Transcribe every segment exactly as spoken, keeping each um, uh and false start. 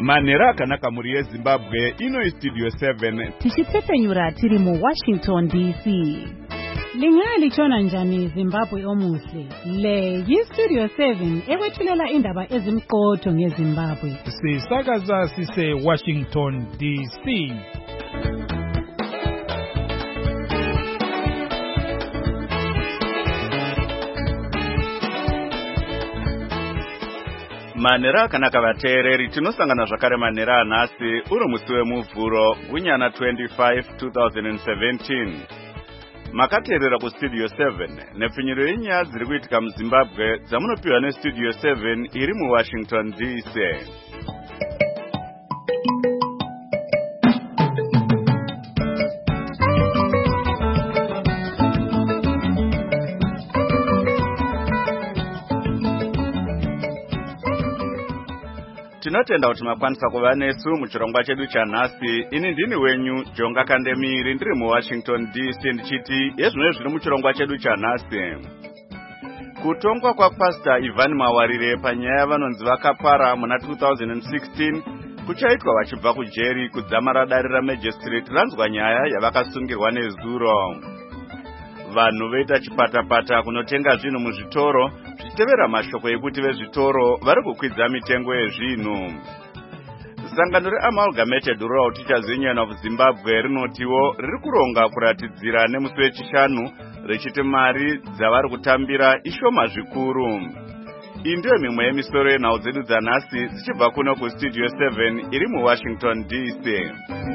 Manera akanaka muri yeZimbabwe ino Studio seven. Tichipfepenyura tiri mu Washington D C. Lingali chona njani Zimbabwe omuhle. Le yi Studio seven ekwethulela indaba ezimqotho ngeZimbabwe. Sisakaza sise Washington D C. Manera kanaka vateereri tinosangana zvakare manera anhasi uri musi wemuvhuro gunyana twenty-five twenty seventeen. Makateerera kuStudio seven nepfinyiro yenyaya dziri kuitika muZimbabwe dzamunopiwa neStudio seven iri muWashington D C. Tinotenda kuti makwanisa kuva nesu muchirongwa chedu chanhasi. Ini ndini wenyu Jonga Kandemiri ndiri muWashington D C ndichiti yezvino zviri muchirongwa chedu chanhasi. Kutongwa kwaPastor Ivan Mawarire panyaya yavanonzi vakapara muna two thousand sixteen kuchaitwa vachibva kujeri kudzamara dare raMagistrate ranzwa nyaya yavakasungirwa nezuro. Vanhu voita chipatapata kunotenga zvinhu muzvitoro zvichitevera mashoko ekuti vezvitoro vari kukwidza mitengo yezvinhu. Sangano reAmalgamated Rural Teachers Union of Zimbabwe rinotiwo riri kuronga kuratidzira nemusi wechishanu richiti mari dzavari kutambira ishoma zvikuru. Iyi ndiyo mimwe yemisoro yenhau dzedu dzanhasi dzichibva kuno kuStudio seven iri muWashington D C.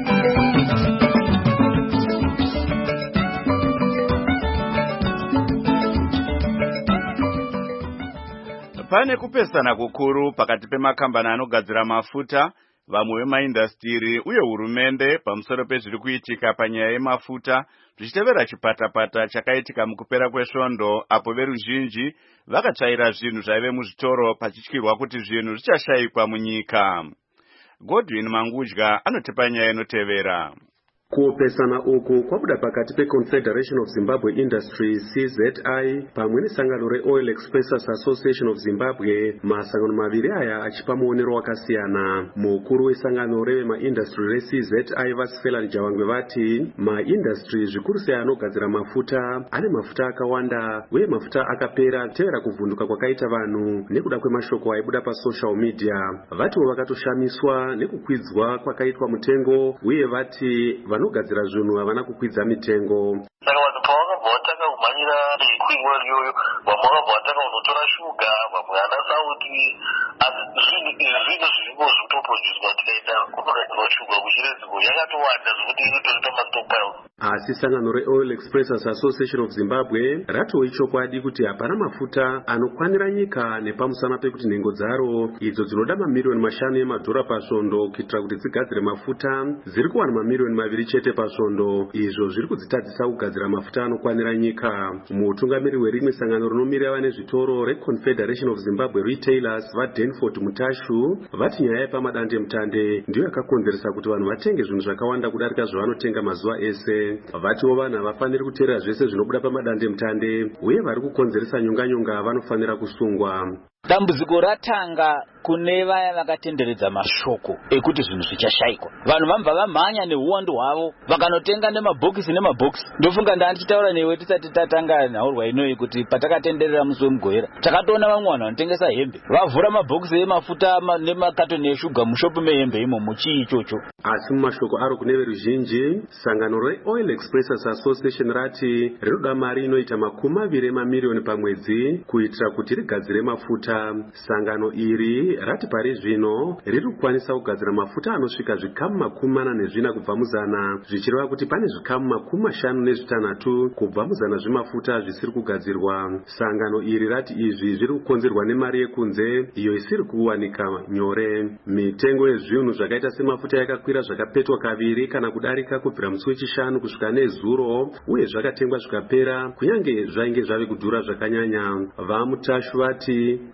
Pane kupesana kukuru pakati pemakambani anogadzira mafuta, vamwe vemaindastiri uye hurumende pamusoro pezviri kuitika panyaya yemafuta zvichitevera chipatapata chakaitika mukupera kwesvondo apo veruzhinji vakatsvaira zvinhu zvaive muzvitoro pachityirwa kuti zvinhu zvichashayikwa munyika. Godwin Mangudya anotipa nyaya inotevera. Kupesana uku kwabuda pakati peConfederation of Zimbabwe Industries C Z I pamwe nesangano reOil Expressors Association of Zimbabwe, masangano maviri aya achipa muonero wakasiyana. Mukuru wesangano revemaindastry reC Z I Vasifela Njavangwe vati maindastry zvikuru sei anogadzira mafuta ane mafuta akawanda uye mafuta akapera tevera kuvhunduka kwakaita vanhu nekuda kwemashoko aibuda pasocial media. Vatiwo vakatoshamiswa nekukwidzwa kwakaitwa mutengo uye vati vanogadzira zvinhu havana kukwidza mitengo. Saka vanhu pavakabva kumhanyira kuingwa iyoyo, vamwe vakabva unotora shuga, vamwe ana sauti, asi zvinhu izvi zviriko zvitoproducwa tikaita kunogadzirwa shuga kuchiredziko yakatowanda zvekuti inotoita mastockpiles. Asi sangano reOil Expressors Association of Zimbabwe ratova chokwadi kuti hapana mafuta anokwanira nyika nepamusana pekuti nhengo dzaro idzo dzinoda mamiliyoni mashanu emadhora pasvondo kuitira kuti dzigadzire mafuta dziri kuwana mamiliyoni maviri chete pasvondo. Izvo zviri kudzitadzisa kugadzira mafuta anokwanira nyika. Mutungamiri werimwe sangano rinomirira vane zvitoro reConfederation of Zimbabwe Retailers vaDenford Mutashu vati nyaya yepamadande mutande ndiyo yakakonzeresa kuti vanhu vatenge zvinhu zvakawanda kudarika zvavanotenga mazuva ese. Vatiwo vanhu havafaniri kuteerera zvese zvinobuda pamadande mutande uye vari kukonzeresa nyonganyonga vanofanira kusungwa. Dambudziko ratanga kune vaya vakatenderedza mashoko ekuti zvinhu zvichashayikwa. Vanhu vambva vamhanya neuwandu hwavo vakanotenga nemabhokisi nemabhokisi. Ndofunga ndandichitaura newe tisati tatanga nhaurwa inoyi kuti patakatenderera musi wemugoera takatoona vamwe vanhu vanotengesa hembe vavhura mabhokisi emafuta nemakatoni eshuga mushopu mehembe imo muchii ichocho. Asi mumashoko aro kune veruzhinji sangano reOil Expressors Association rati rinoda mari inoita makumi maviri emamiliyoni pamwedzi kuitira kuti rigadzire mafuta. Sangano iri rati pari zvino riri kukwanisa kugadzira mafuta anosvika zvikamu makumi mana nezvina kubva muzana, zvichireva kuti pane zvikamu makumi mashanu nezvitanhatu kubva muzana zvemafuta zvisiri kugadzirwa. Sangano iri rati izvi zviri kukonzerwa nemari yekunze iyo isiri kuwanika nyore. Mitengo yezvinhu zvakaita semafuta yakakwira zvakapetwa kaviri kana kudarika kubvira musi wechishanu kusvika nezuro uye zvakatengwa zvikapera kunyange zvainge zvave kudhura zvakanyanya. VaMutashu vati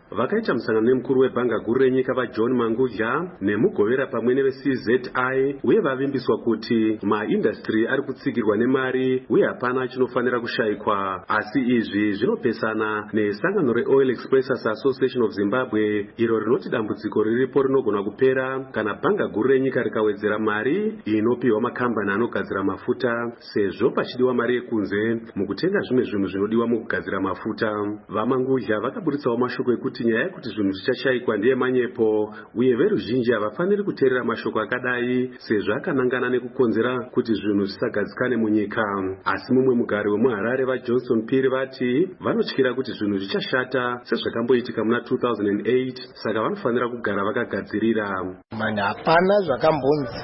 vakaita musangano nemukuru webhanga guru renyika vaJohn Mangudya nemugovera pamwe neve-C Z I uye vavimbiswa kuti maindastry ari kutsigirwa nemari uye hapana chinofanira kushayikwa. Asi izvi zvinopesana nesangano reOil Expressers Association of Zimbabwe iro rinoti dambudziko riripo rinogona kupera kana bhanga guru renyika rikawedzera mari inopiwa makambani anogadzira mafuta, sezvo pachidiwa mari yekunze mukutenga zvimwe zvinhu zvinodiwa mukugadzira mafuta. VaMangudya vakaburitsawo mashoko ekuti nyaya yekuti zvinhu zvichashayikwa ndiye manyepo uye veruzhinji havafaniri kuteerera mashoko akadai sezvo akanangana nekukonzera kuti zvinhu zvisagadzikane munyika. Asi mumwe mugari wemuHarare vaJohnson Phiri vati vanotyira kuti zvinhu zvichashata sezvakamboitika muna two thousand eight, saka vanofanira kugara vakagadzirira. Mani hapana zvakambonzi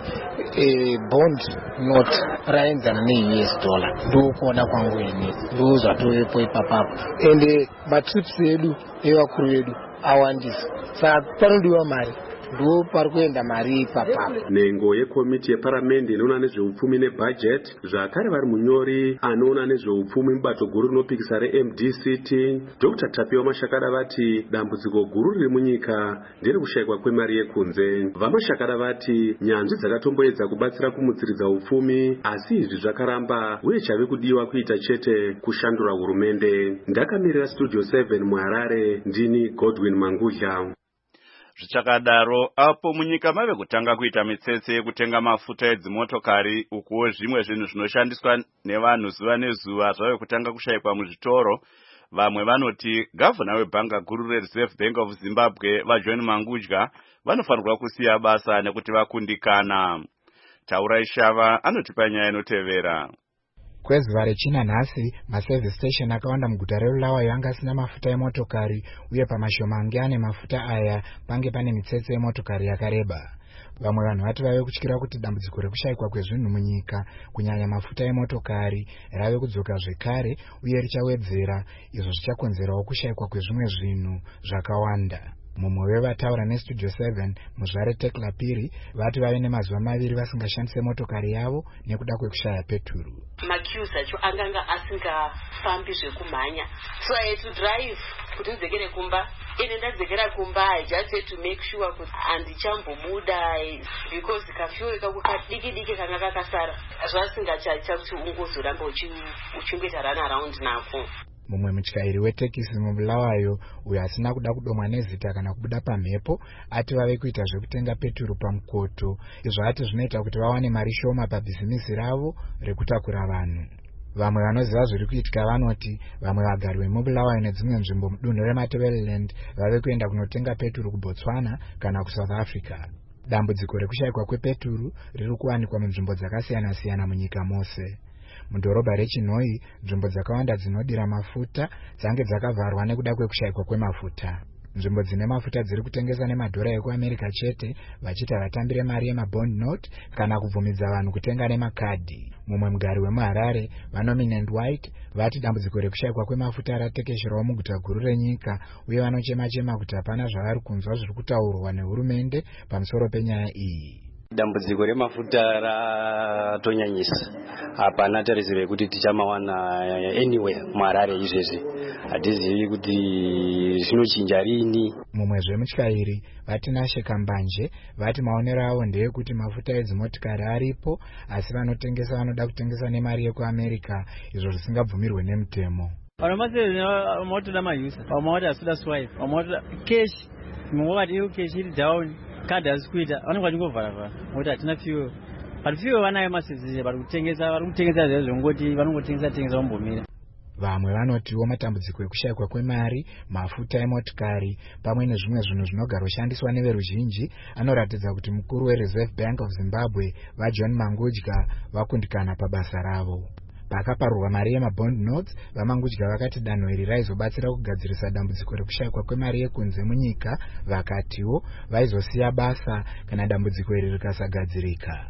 e, bond not raenzana ne-U S dollar ndokuona kwangu ini ndo zvatovepo ipapapo ende matrips edu evakuru vedu awandisa saka panodiwa mari ndo pari kuenda mari ipapapo. Nhengo yekomiti yeparamende inoona nezveupfumi nebudget zvakare vari munyori anoona nezveupfumi mubato guru rinopikisa reM D C T Doctor Tapiwa Mashakada vati dambudziko guru riri munyika nderekushayikwa kwemari yekunze. VaMashakada vati nyanzvi dzakatomboedza kubatsira kumutsiridza upfumi asi izvi zvakaramba uye chave kudiwa kuita chete kushandura hurumende. Ndakamirira Studio seven muHarare, ndini Godwin Mangudya. Zvichakadaro apo munyika mave kutanga kuita mitsetse yekutenga mafuta edzimotokari ukuwo zvimwe zvinhu zvinoshandiswa nevanhu zuva nezuva zvave kutanga kushayikwa muzvitoro. Vamwe vanoti gavhana webhanga guru reReserve Bank of Zimbabwe vaJohn Mangudya vanofanirwa kusiya basa nekuti vakundikana. Taurai Shava anotipa nyaya inotevera. Kwezuva rechina nhasi maservice station akawanda muguta reBulawayo anga asina mafuta emotokari uye pamashoma ange ane mafuta aya pange pane mitsetse yemotokari yakareba. Vamwe vanhu vati vave kutyira kuti dambudziko rekushayikwa kwezvinhu munyika kunyanya mafuta emotokari rave kudzoka zvekare uye richawedzera, izvo zvichakonzerawo kushayikwa kwezvimwe zvinhu zvakawanda. Mumwe wevataura neStudio seven muzvare Tekla Phiri vati vave nemazuva maviri vasingashandise motokari yavo nekuda kwekushaya peturu. Maqueues acho anganga asingafambi zvekumhanya, so I had to drive kuti ndidzokere kumba. Ine ndadzokera kumba I just had to make sure kuti handichambobuda because kafuel kangu kadiki diki kanga kakasara zvasingachaita kuti ungozoramba uchingoita run around nako. Mumwe mutyairi wetekisi muBulawayo uyo asina kuda kudomwa nezita kana kubuda pamhepo ati vave kuita zvekutenga peturu pamukoto, izvo ati zvinoita kuti vawane mari shoma pabhizimisi ravo rekutakura vanhu. Vamwe vanoziva zviri kuitika vanoti vamwe vagari vemuBulawayo nedzimwe nzvimbo mudunhu reMatabeleland vave kuenda kunotenga peturu kuBotswana kana kuSouth Africa. Dambudziko rekushayikwa kwepeturu riri kuwanikwa munzvimbo dzakasiyana siyana munyika mose. Mudhorobha reChinhoyi nzvimbo dzakawanda dzinodira mafuta dzange dzakavharwa nekuda kwekushayikwa kwemafuta. Nzvimbo dzine mafuta dziri kutengesa nemadhora ekuAmerica chete vachiti vatambire mari yemabond note kana kubvumidza vanhu kutenga nemakadhi. Mumwe mugari wemuHarare vaNominant White vati dambudziko rekushayikwa kwemafuta ratekesherawo muguta guru renyika uye vanochema chema kuti hapana zvavari kunzwa zviri kutaurwa nehurumende pamusoro penyaya iyi. Dambudziko remafuta ratonyanyisa. Hapana tarisiro kuti tichamawana anywhere muHarare izvezvi. Hatizivi kuti zvinochinja rini. Mumwezve mutyairi vati Nasheka Mbanje vati maonero avo ndeyekuti mafuta edzimotikari aripo asi vanotengesa vanoda kutengesa nemari yekuAmerica, izvo zvisingabvumirwe nemutemo. Vanomasezera motoda mayusa pamota asida swipe pamota cash mungwati iyo cash iri down kadhi asikuita vanenge vachingovhara vhara ngokuti hatina fuel. But fuel vanayo masezere vari kutengesa vari kutengesa zvezvo ngoti vanongotengesa tengesa vambomira. Vamwe vanotiwo matambudziko ekushayikwa kwemari, mafuta emotikari pamwe nezvimwe zvinhu zvinogara kushandiswa neveruzhinji anoratidza kuti mukuru weReserve Bank of Zimbabwe vaJohn Mangudya vakundikana pabasa ravo. Pakaparurwa mari yemabond notes, vaMangudya vakati danho iri raizobatsira kugadzirisa dambudziko rekushayikwa kwemari yekunze munyika, vakatiwo vaizosiya basa kana dambudziko iri rikasagadzirika.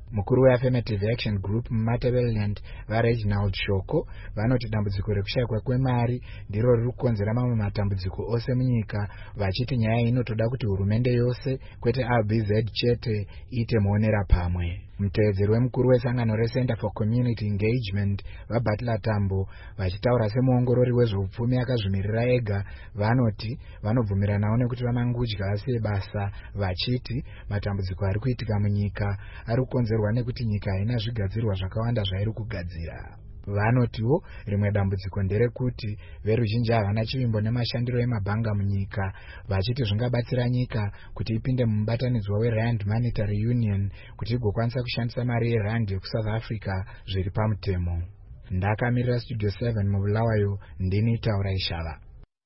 Mukuru weAffirmative Action Group muMatabeleland vaReginald Shoko vanoti dambudziko rekushayikwa kwemari ndiro riri kukonzera mamwe matambudziko ose munyika, vachiti nyaya inotoda kuti hurumende yose kwete R B Z chete iite muonera pamwe. Mutevedzeri wemukuru wesangano reCenter for Community Engagement vaButler Tambo vachitaura semuongorori wezveupfumi akazvimirira ega vanoti vanobvumiranawo nekuti vamangudya sebasa, vachiti matambudziko ari kuitika munyika ari kukonzerwa nekuti nyika haina zvigadzirwa zvakawanda zvairi kugadzira. Vanotiwo rimwe dambudziko nderekuti veruzhinji havana chivimbo nemashandiro emabhanga munyika, vachiti zvingabatsira nyika kuti ipinde mumubatanidzwa weRand Monetary Union kuti igokwanisa kushandisa mari yerand yekuSouth Africa zviri pamutemo. Ndakamirira Studio seven mubulawayo, ndini Taura Ishava.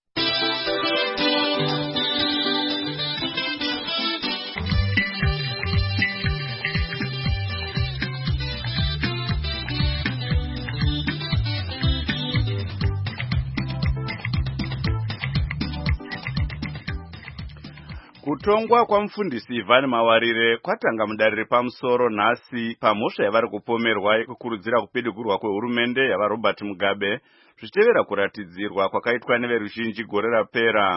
Kutongwa kwa mufundisi Ivan Mawarire kwatanga mudare repamusoro nhasi pamhosva yavari kupomerwa yekukurudzira kupidugurwa kwehurumende yavaRobert Mugabe zvichitevera kuratidzirwa kwakaitwa neveruzhinji gore rapera.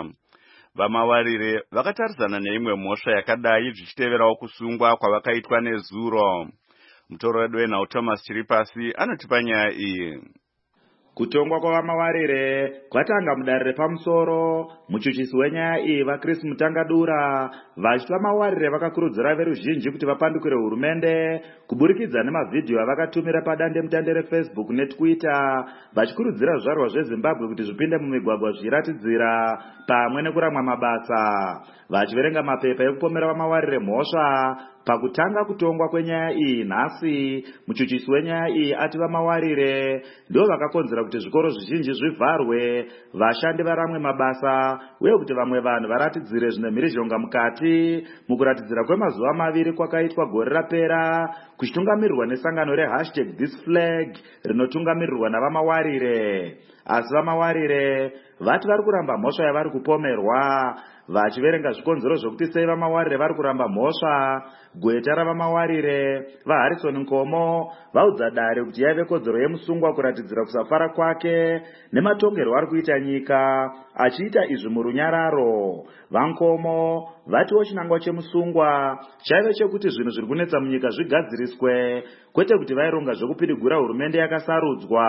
VaMawarire vakatarisana neimwe mhosva yakadai zvichiteverawo kusungwa kwavakaitwa nezuro. Mutoro wedu wenhau Thomas Chiripasi anotipa nyaya iyi. Kutongwa kwavaMawarire kwatanga mudare repamusoro. Muchuchisi wenyaya iyi vaChris Mutangadura vachiti vaMawarire vakakurudzira veruzhinji kuti vapandukire hurumende kuburikidza nemavhidhiyo avakatumira padandemutande reFacebook neTwitter vachikurudzira zvizvarwa zveZimbabwe kuti zvipinde mumigwagwa zvichiratidzira pamwe nekuramwa mabasa. Vachiverenga mapepa ekupomera vaMawarire mhosva pakutanga kutongwa kwenyaya iyi nhasi, muchuchisi wenyaya iyi ati vaMawarire ndo vakakonzera kuti zvikoro zvizhinji zvivharwe, vashandi varamwe mabasa uye kuti vamwe vanhu varatidzire zvine mhirizhonga mukati mukuratidzira kwemazuva maviri kwakaitwa gore rapera kuchitungamirirwa nesangano rehashtag This Flag rinotungamirirwa navaMawarire. Asi vaMawarire vati vari kuramba mhosva yavari kupomerwa. Vachiverenga zvikonzero zvokuti sei vaMawarire vari kuramba mhosva, gweta ravaMawarire vaHarrison Nkomo vaudza dare kuti yaive kodzero yemusungwa kuratidzira kusafara kwake nematongerwo ari kuita nyika, achiita izvi murunyararo. VaNkomo vatiwo chinangwa chemusungwa chaive chekuti zvinhu zviri kunetsa munyika zvigadziriswe, kwete kuti vaironga zvokupidigura hurumende yakasarudzwa.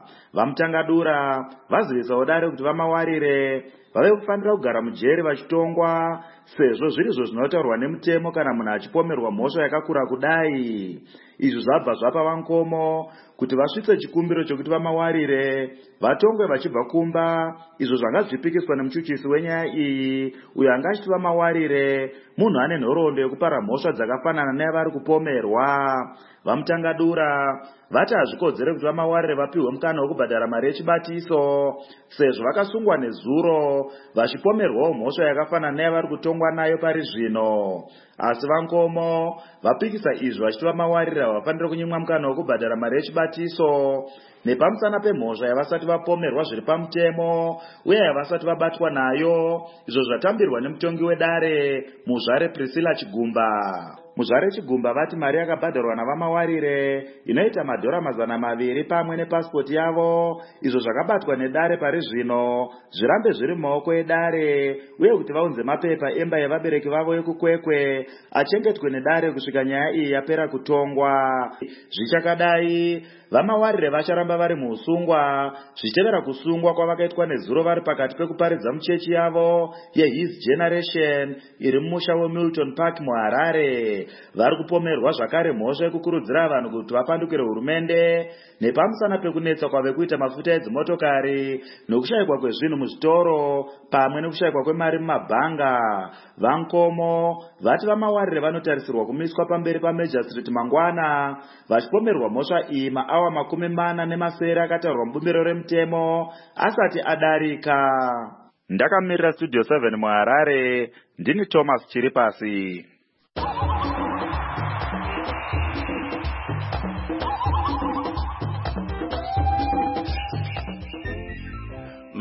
VaMutangadura vazivisawo dare kuti vaMawarire vave kufanira kugara mujeri vachitongwa, sezvo zvirizvo zvinotaurwa nemutemo kana munhu achipomerwa mhosva yakakura kudai. Izvi zvabva zvapa vaNkomo kuti vasvitse chikumbiro chokuti vaMawarire vatongwe vachibva kumba, izvo zvanga zvipikiswa nemuchuchisi wenyaya iyi uyo anga achiti vaMawarire munhu ane nhoroondo yekupara mhosva dzakafanana neyavari kupomerwa. VaMutangadura vati hazvikodzere kuti vaMawarire vapiwe mukana wekubhadhara mari yechibatiso, sezvo vakasungwa nezuro vachipomerwawo mhosva yakafanana neyavari kutongwa nayo pari zvino. Asi vaNkomo vapikisa izvi vachiti vaMawarire havafaniri kunyimwa mukana wekubhadhara mari yechibatiso nepamusana pemhosva yavasati vapomerwa zviri pamutemo uye yavasati vabatwa nayo, izvo zvatambirwa nemutongi wedare muzvare Priscilla Chigumba. Muzvare Chigumba vati mari yakabhadharwa navaMawarire inoita madhora mazana maviri pamwe nepasipoti yavo, izvo zvakabatwa nedare pari zvino zvirambe zviri mumaoko edare uye kuti vaunze mapepa emba yevabereki vavo yekukwekwe achengetwe nedare kusvika nyaya iyi yapera kutongwa. Zvichakadai vaMawarire vacharamba vari muusungwa zvichitevera kusungwa kwavakaitwa nezuro vari pakati pekuparidza muchechi yavo yeHis Generation iri mumusha weMilton Park muHarare. Vari kupomerwa zvakare mhosva yekukurudzira vanhu kuti vapandukire hurumende nepamusana pekunetsa kwave kuita mafuta edzimotokari nokushayikwa kwezvinhu muzvitoro pamwe nekushayikwa kwemari mumabhanga. VaNkomo vati vaMawarire vanotarisirwa kumiswa pamberi paMajor Street mangwana vachipomerwa mhosva iyi maawa makumi mana nemasere akataurwa mubumbiro remutemo asati adarika. Ndakamirira Studio seven muHarare, ndini Thomas Chiripasi.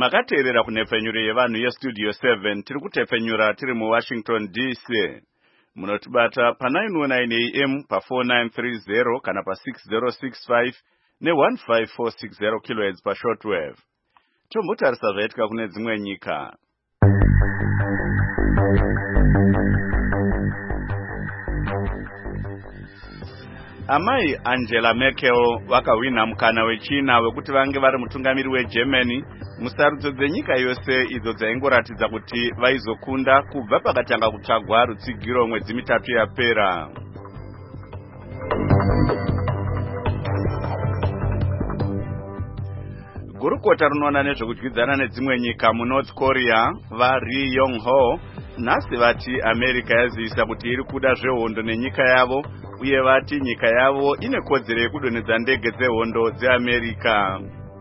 Makateerera kunhepfenyuro yevanhu yeStudio seven tiri kutepfenyura tiri muWashington D C. Munotibata pa nine oh nine A M pa four nine three zero kana pa six zero six five ne one five four six zero kilohertz pa shortwave. Tombotarisa zvaitika kune dzimwe nyika. Amai Angela Merkel vakawina mukana wechina wekuti vange vari mutungamiri weGermany musarudzo dzenyika yose idzo dzaingoratidza kuti vaizokunda kubva pakatanga kutsvagwa rutsigiro mwedzi mitatu yapera. Gurukota runoona nezvekudyidzana nedzimwe nyika muNorth Korea vaRi Yong Ho nhasi vati America yazivisa kuti iri kuda zvehondo nenyika yavo uye vati nyika yavo ine kodzero yekudonhedza ndege dzehondo dzeAmerica.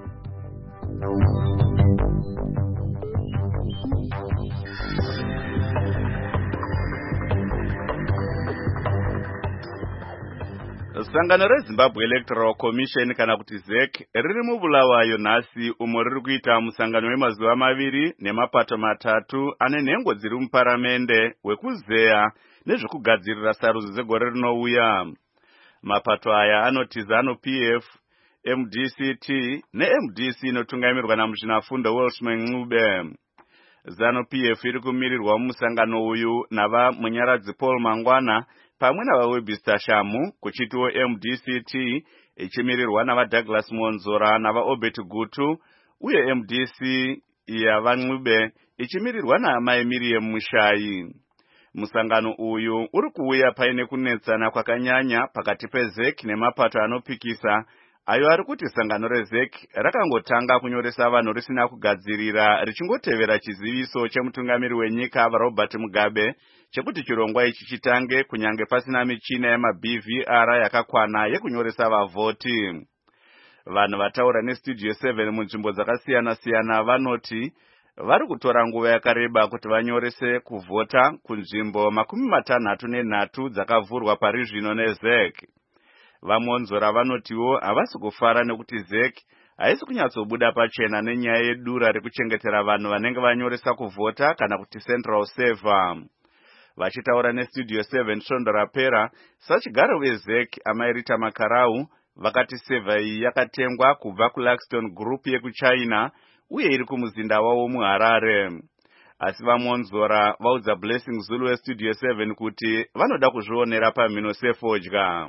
Sangano reZimbabwe Electoral Commission kana kuti Z E C riri mubulawayo nhasi umo riri kuita musangano wemazuva maviri nemapato matatu ane nhengo dziri muparamende wekuzeya nezvekugadzirira sarudzo dzegore rinouya. Mapato aya anoti ZANU P F, M D C T neM D C inotungamirwa namuzvinafundo Welshman Ncube. ZANU P F iri kumirirwa mumusangano uyu nava Munyaradzi Paul Mangwana pamwe navaWebster Shamu, kuchitiwo M D C T ichimirirwa nava Douglas Monzora nava Obert Gutu, uye M D C yava Ncube ichimirirwa naamai Miriam Mushai. Musangano uyu uri kuuya paine kunetsana kwakanyanya pakati peZ E C nemapato anopikisa ayo ari kuti sangano reZ E C rakangotanga kunyoresa vanhu risina kugadzirira richingotevera chiziviso chemutungamiri wenyika Robert Mugabe chekuti chirongwa ichi chitange kunyange pasina michina yemaB V R yakakwana yekunyoresa vavhoti. Vanhu vataura neStudio seven munzvimbo dzakasiyana siyana vanoti vari kutora nguva yakareba kuti vanyorese kuvhota kunzvimbo makumi matanhatu nenhatu dzakavhurwa pari zvino neZ E C. Vamonzora vanotiwo havasi kufara nekuti Z E C haisi kunyatsobuda pachena nenyaya yedura rekuchengetera vanhu vanenge vanyoresa kuvhota kana kuti central server. Vachitaura neStudio seven svondo rapera, sachigaro weZ E C amai Rita Makarau vakati server iyi yakatengwa kubva kuLaxton Group yekuChina uye iri kumuzinda wavo muHarare. Asi vamonzora vaudza Blessing Zulu weStudio seven kuti vanoda kuzvionera pamhino sefodya.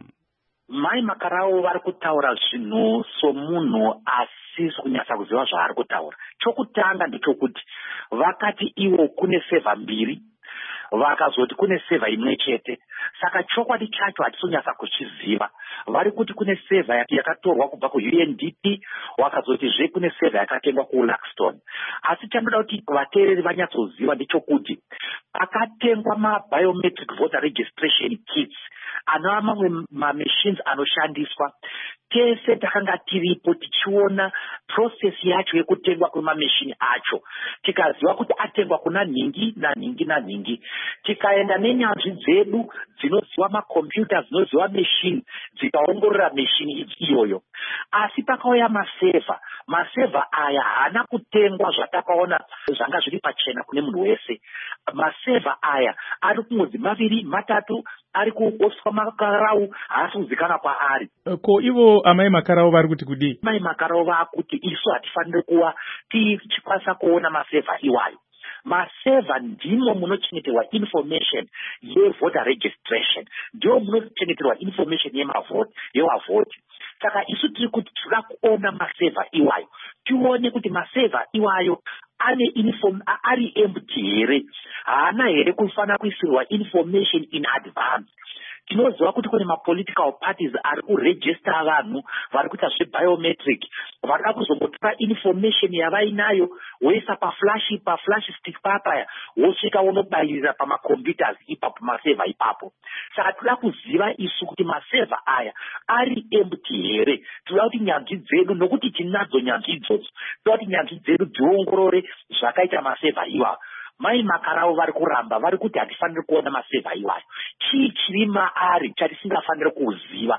Mai Makarau vari kutaura zvinhu somunhu asisi kunyatsa kuziva zvaari kutaura. Chokutanga ndechokuti vakati iwo kune seva mbiri, vakazoti kune seva imwe chete. Saka chokwadi chacho hatisonyatsa kuchiziva. Vari kuti kune seva yakatorwa kubva kuU N D P, vakazotizve kune seva yakatengwa kuLaxton. Asi chandoda kuti vateereri vanyatsoziva ndechokuti pakatengwa mabiometric voter registration kits anova mamwe mamachines anoshandiswa. Tese takanga tiripo tichiona process yacho yekutengwa kwemamachine acho, tikaziva kuti atengwa kuna nhingi nanhingi nanhingi. Tikaenda nenyanzvi dzedu dzinoziva makombiyuta, dzinoziva machine, dzikaongorora machine iyoyo. Asi pakauya maseva, maseva aya haana kutengwa zvatakaona zvanga zviri pachena kune munhu wese. Maseva aya ari kumwedzi maviri matatu ari kuoswa Makarau haasi kuzikanwa kwaari. Ko ivo amai Makarau vari kuti kudii? Amai Makarau vakuti isu hatifaniri kuva tichikwanisa kuona maseva iwayo. Maseva ndimo munochengeterwa information yevoter registration, ndimo munochengeterwa information yemavhoti yevavhoti. Saka isu tiri kuti tinoda kuona maseva iwayo, tione kuti maseva iwayo ane inform ari empty here, haana here kufanira kuisirwa information in advance. Tinoziva kuti kune mapolitical parties ari kuregister vanhu vari kuita zvebiometric, varida kuzongotora information yavainayo woisa paflash paflash stick papaya wosvika unobayirira pamacomputers ipapo maseva ipapo. Saka toda kuziva isu kuti maseva aya ari empty here. Toda kuti nyanzvi dzedu, nokuti tinadzo nyanzvi idzodzo, toda kuti nyanzvi dzedu dziongorore zvakaita maseva iwayo. Mai Makarau vari kuramba, vari kuti hatifaniri kuona maseva iwayo. Chii chiri maari chatisingafaniri kuziva.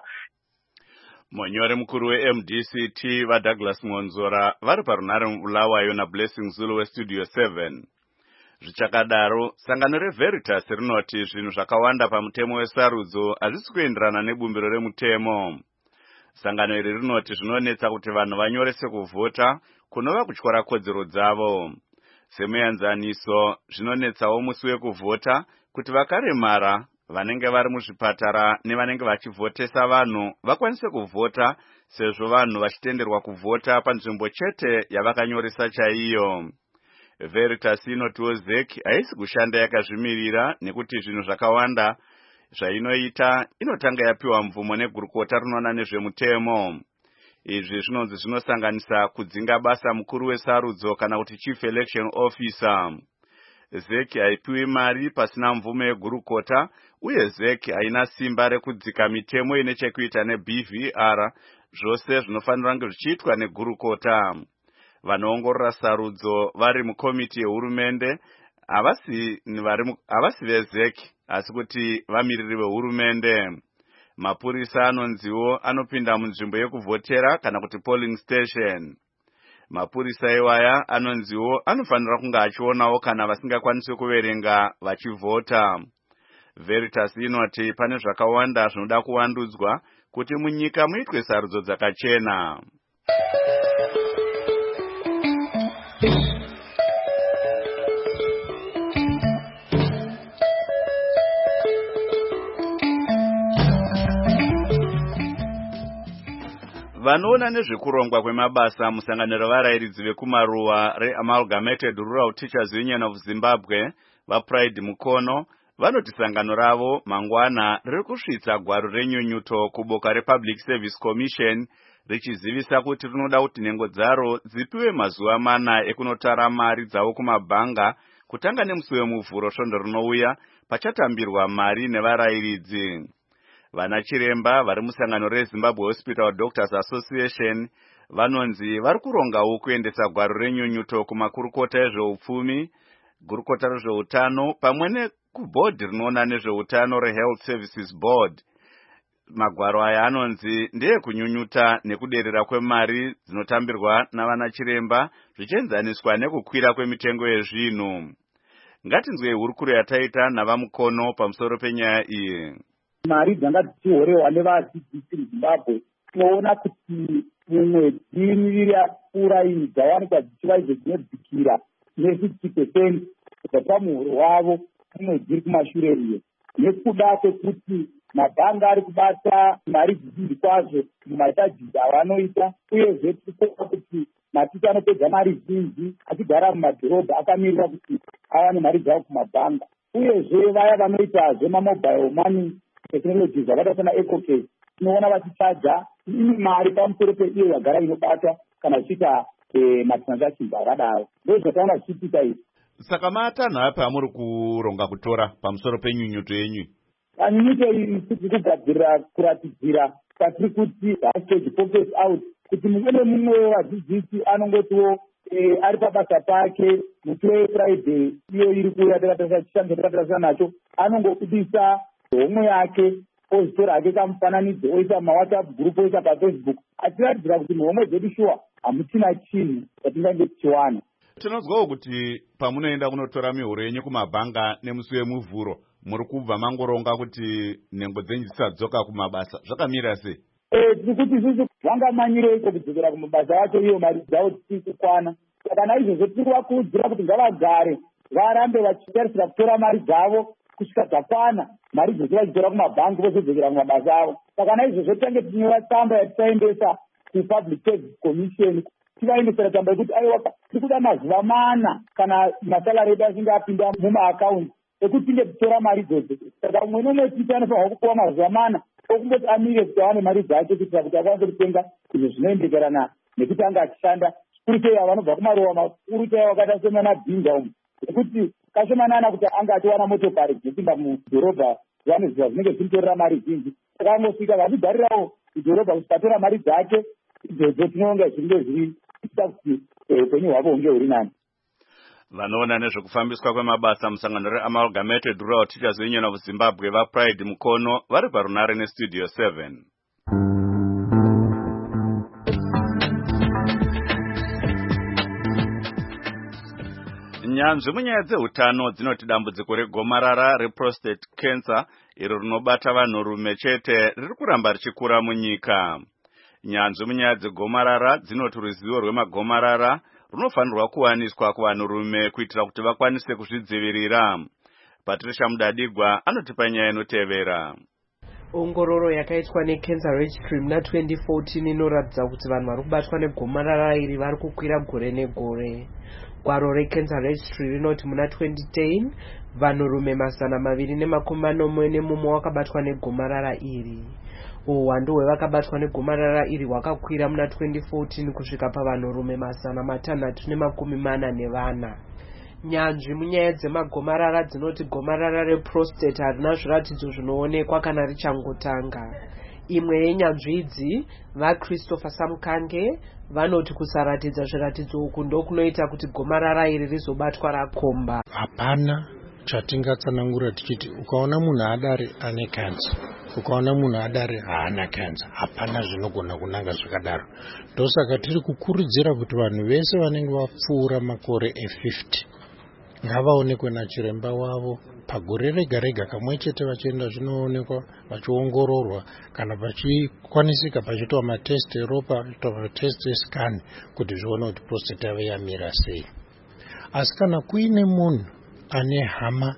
Munyori mukuru weM D C T vaDouglas Monzora vari parunare mubulawayo naBlessing Zulu weStudio seven. Zvichakadaro, sangano reVeritas rinoti zvinhu zvakawanda pamutemo wesarudzo hazvisi kuenderana nebumbiro remutemo. Sangano iri rinoti zvinonetsa kuti vanhu vanyorese kuvhota kunova kutyora kodzero dzavo. Semuenzaniso, zvinonetsawo musi wekuvhota kuti vakaremara, vanenge vari muzvipatara nevanenge vachivhotesa vanhu vakwanise kuvhota sezvo vanhu vachitenderwa kuvhota panzvimbo chete yavakanyoresa chaiyo. Veritas inotiwo Z E C haisi kushanda yakazvimirira nekuti zvinhu zvakawanda zvainoita inotanga yapiwa mvumo negurukota rinoona nezvemutemo. Izvi zvinonzi zvinosanganisa kudzinga basa mukuru wesarudzo kana kuti Chief Election Officer. Z E C haipiwi mari pasina mvumo yegurukota, uye Z E C haina simba rekudzika mitemo ine chekuita neB V R, zvose zvinofanira kunge zvichiitwa negurukota. Vanoongorora sarudzo vari mukomiti yehurumende havasi veZ E C asi kuti vamiriri vehurumende. Mapurisa anonziwo anopinda munzvimbo yekuvhotera kana kuti polling station. Mapurisa iwaya anonziwo anofanira kunga achionawo kana vasingakwanisi kuverenga vachivhota. Veritas inoti pane zvakawanda zvinoda kuwandudzwa kuti munyika muitwe sarudzo dzakachena. Vanoona nezvekurongwa kwemabasa musangano revarairidzi vekumaruwa reAmalgamated Rural Teachers Union of Zimbabwe vaPride Mukono vanoti sangano ravo mangwana riri kusvitsa gwaro renyunyuto kuboka rePublic Service Commission richizivisa kuti rinoda kuti nhengo dzaro dzipiwe mazuva mana ekunotara mari dzavo kumabhanga kutanga nemusi wemuvhuro svondo rinouya pachatambirwa mari nevarairidzi. Vana chiremba vari musangano reZimbabwe Hospital Doctors Association vanonzi vari kurongawo kuendesa gwaro renyunyuto kumakurukota ezveupfumi, gurukota rezveutano pamwe nekubhodhi rinoona nezveutano reHealth Services Board. Magwaro aya anonzi ndeye kunyunyuta nekuderera kwemari dzinotambirwa navana chiremba zvichienzaniswa nekukwira kwemitengo yezvinhu. Ngatinzwe hurukuro yataita navamukono pamusoro penyaya iyi. Mari dzanga dzichihorewa nevadzidzisi muZimbabwe, tinoona kuti mumwedzi miviri yapfuura iyi dzawanikwa dzichiva idzo dzinodzikira ne-fifty percent kubva pamuhoro wavo mumwedzi iri kumashure iyo, nekuda kwekuti mabhanga ari kubata mari dzizhinji kwazvo mumatajiri avanoita, uyezve tirikuona kuti matita anopedza mari zhinji achigara mumadhorobha akamirira kuti awane mari dzavo kumabhanga, uyezve vaya vanoita zvemamobile money technologies zvakaita sana EcoCash tinoona vachichaja ine mari pamusoro peiyo yagara inobata kana zvichiita matransactions akadaro. Ndo zvataona zvichiitika izvi. Saka matanho api amuri kuronga kutora pamusoro penyunyuto yenyu? Panyunyuto iyi tiri kugadzirira kuratidzira patiri kuti hastage focus out kuti mumwe nemumwe wevadzidzisi anongotiwo ari pabasa pake musi weFriday iyo iri kuuya takatarisa chishando takatarisa nacho anongobudisa homwe yake ozitora hake kamufananidzo oisa mawhatsapp group oisa paFacebook achiratidzira kuti muhomwe dzedu shuwa hamuchina chinhu chatingange tichiwana. Tinozwawo kuti pamunoenda kunotora mihoro yenyu kumabhanga nemusi wemuvhuro muri kubva mangoronga kuti nhengo dzenyu dzisadzoka kumabasa, zvakamira sei? Eh, tiri kuti isusu vangamanyireiko kudzokera kumabasa acho iyo mari dzavo dzisiri kukwana. Saka naizvozvo tiri kuvakurudzira kuti ngavagare varambe vachitarisira kutora mari dzavo kusvika dzakwana, mari dzose vachitora kumabhangi vozodzokera kumabasa avo. Saka naizvozvo titange tinyora tsamba yatisaendesa kuPublic Service Commission tivaendesera tsamba yekuti aiwa tiri kuda mazuva mana kana masalari edu achinge apinda mumaakaunti ekuti tinge titora mari dzose. Saka umwe nomwe titi anofanirwa kupiwa mazuva mana okungoti amire kuti awane mari dzake kuitira kuti akwanise kutenga izvo zvinoendekerana nekuti anga achishanda. Zvikuru sei ava vanobva kumaruwa makuru chaiwo akaita semana Bhinga umu ekuti kashomanana kuti anga achiwana motokari dzinopinda mudhorobha vanoziva zvinenge zvinotorera mari zhinji. Saka angosvika vachigwarirawo mudhorobha kuti tatora mari dzake idzodzo tinonga zvinge zviri kuita kuti upenyu hwavo hunge huri nani. Vanoona nezvekufambiswa kwemabasa musangano reAmalgamated Rural Teachers Union of Zimbabwe vaPride Mukono vari parunare neStudio seven. Nyanzvi munyaya dzeutano dzinoti dambudziko regomarara reprostate cancer iro rinobata vanhurume chete riri kuramba richikura munyika. Nyanzvi munyaya dzegomarara dzinoti ruzivo rwemagomarara runofanirwa kuwaniswa kuvanhurume kuitira kuti vakwanise kuzvidzivirira. Patricia Mudadigwa anotipa nyaya inotevera. Ongororo yakaitwa neCancer Registry muna twenty fourteen inoratidza kuti vanhu vari kubatwa negomarara iri vari kukwira gore negore. Gwaro reCancer Registry rinoti muna twenty ten vanhurume mazana maviri nemakumi manomwe nemumwe wakabatwa negomarara iri. Uwandu hwevakabatwa negomarara iri hwakakwira muna twenty fourteen kusvika pavanhurume mazana matanhatu nemakumi mana nevana. Nyanzvi munyaya dzemagomarara dzinoti gomarara reprostate harina zviratidzo zvinoonekwa kana richangotanga. Imwe yenyanzvi idzi, vaChristopher Samukange, vanoti kusaratidza zviratidzo uku ndokunoita kuti gomarara iri rizobatwa rakomba. Hapana chatingatsanangura tichiti ukaona munhu adare ane cancer, ukaona munhu adare haana cancer, hapana zvinogona kunanga zvakadaro. Ndosaka tiri kukurudzira kuti vanhu vese vanenge vapfuura makore e-fifty ngavaonekwe nachiremba wavo pagore rega rega kamwe chete, vachienda zvinoonekwa vachiongororwa kana pachikwanisika pachiitwa matest eropa, pachiitwa matest escan kuti zvione kuti prostate yavo yamira sei. Asi kana kuine munhu ane hama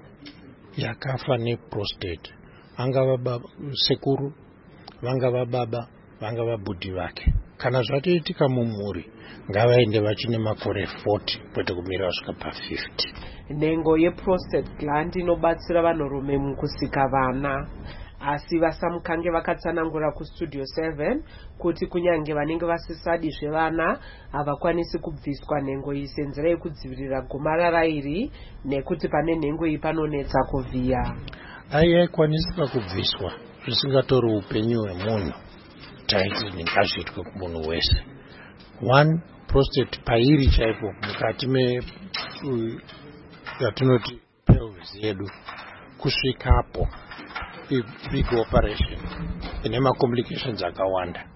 yakafa neprostate, vangava baba sekuru, vangava baba, vangava bhudhi vake, kana zvatoitika mumhuri ngavaende vachine makore forty kwete kumira vasvika pa-fifty. Nhengo yeprostate gland inobatsira vanhurume mukusika vana. Asi vaSamukange vakatsanangura kustudio seven kuti kunyange vanenge vasisadi zvevana havakwanisi kubviswa nhengo iyi senzira yekudzivirira gomarara iri nekuti pane nhengo iyi panonetsa kuvhiya. Aikwanisika kubviswa zvisingatori upenyu hwemunhu. Taiti ngazviitwe kumunhu wese. One, prostate pairi chaipo mukati me yatinoti pelvis yedu kusvikapo big operation ine macomplications akawanda.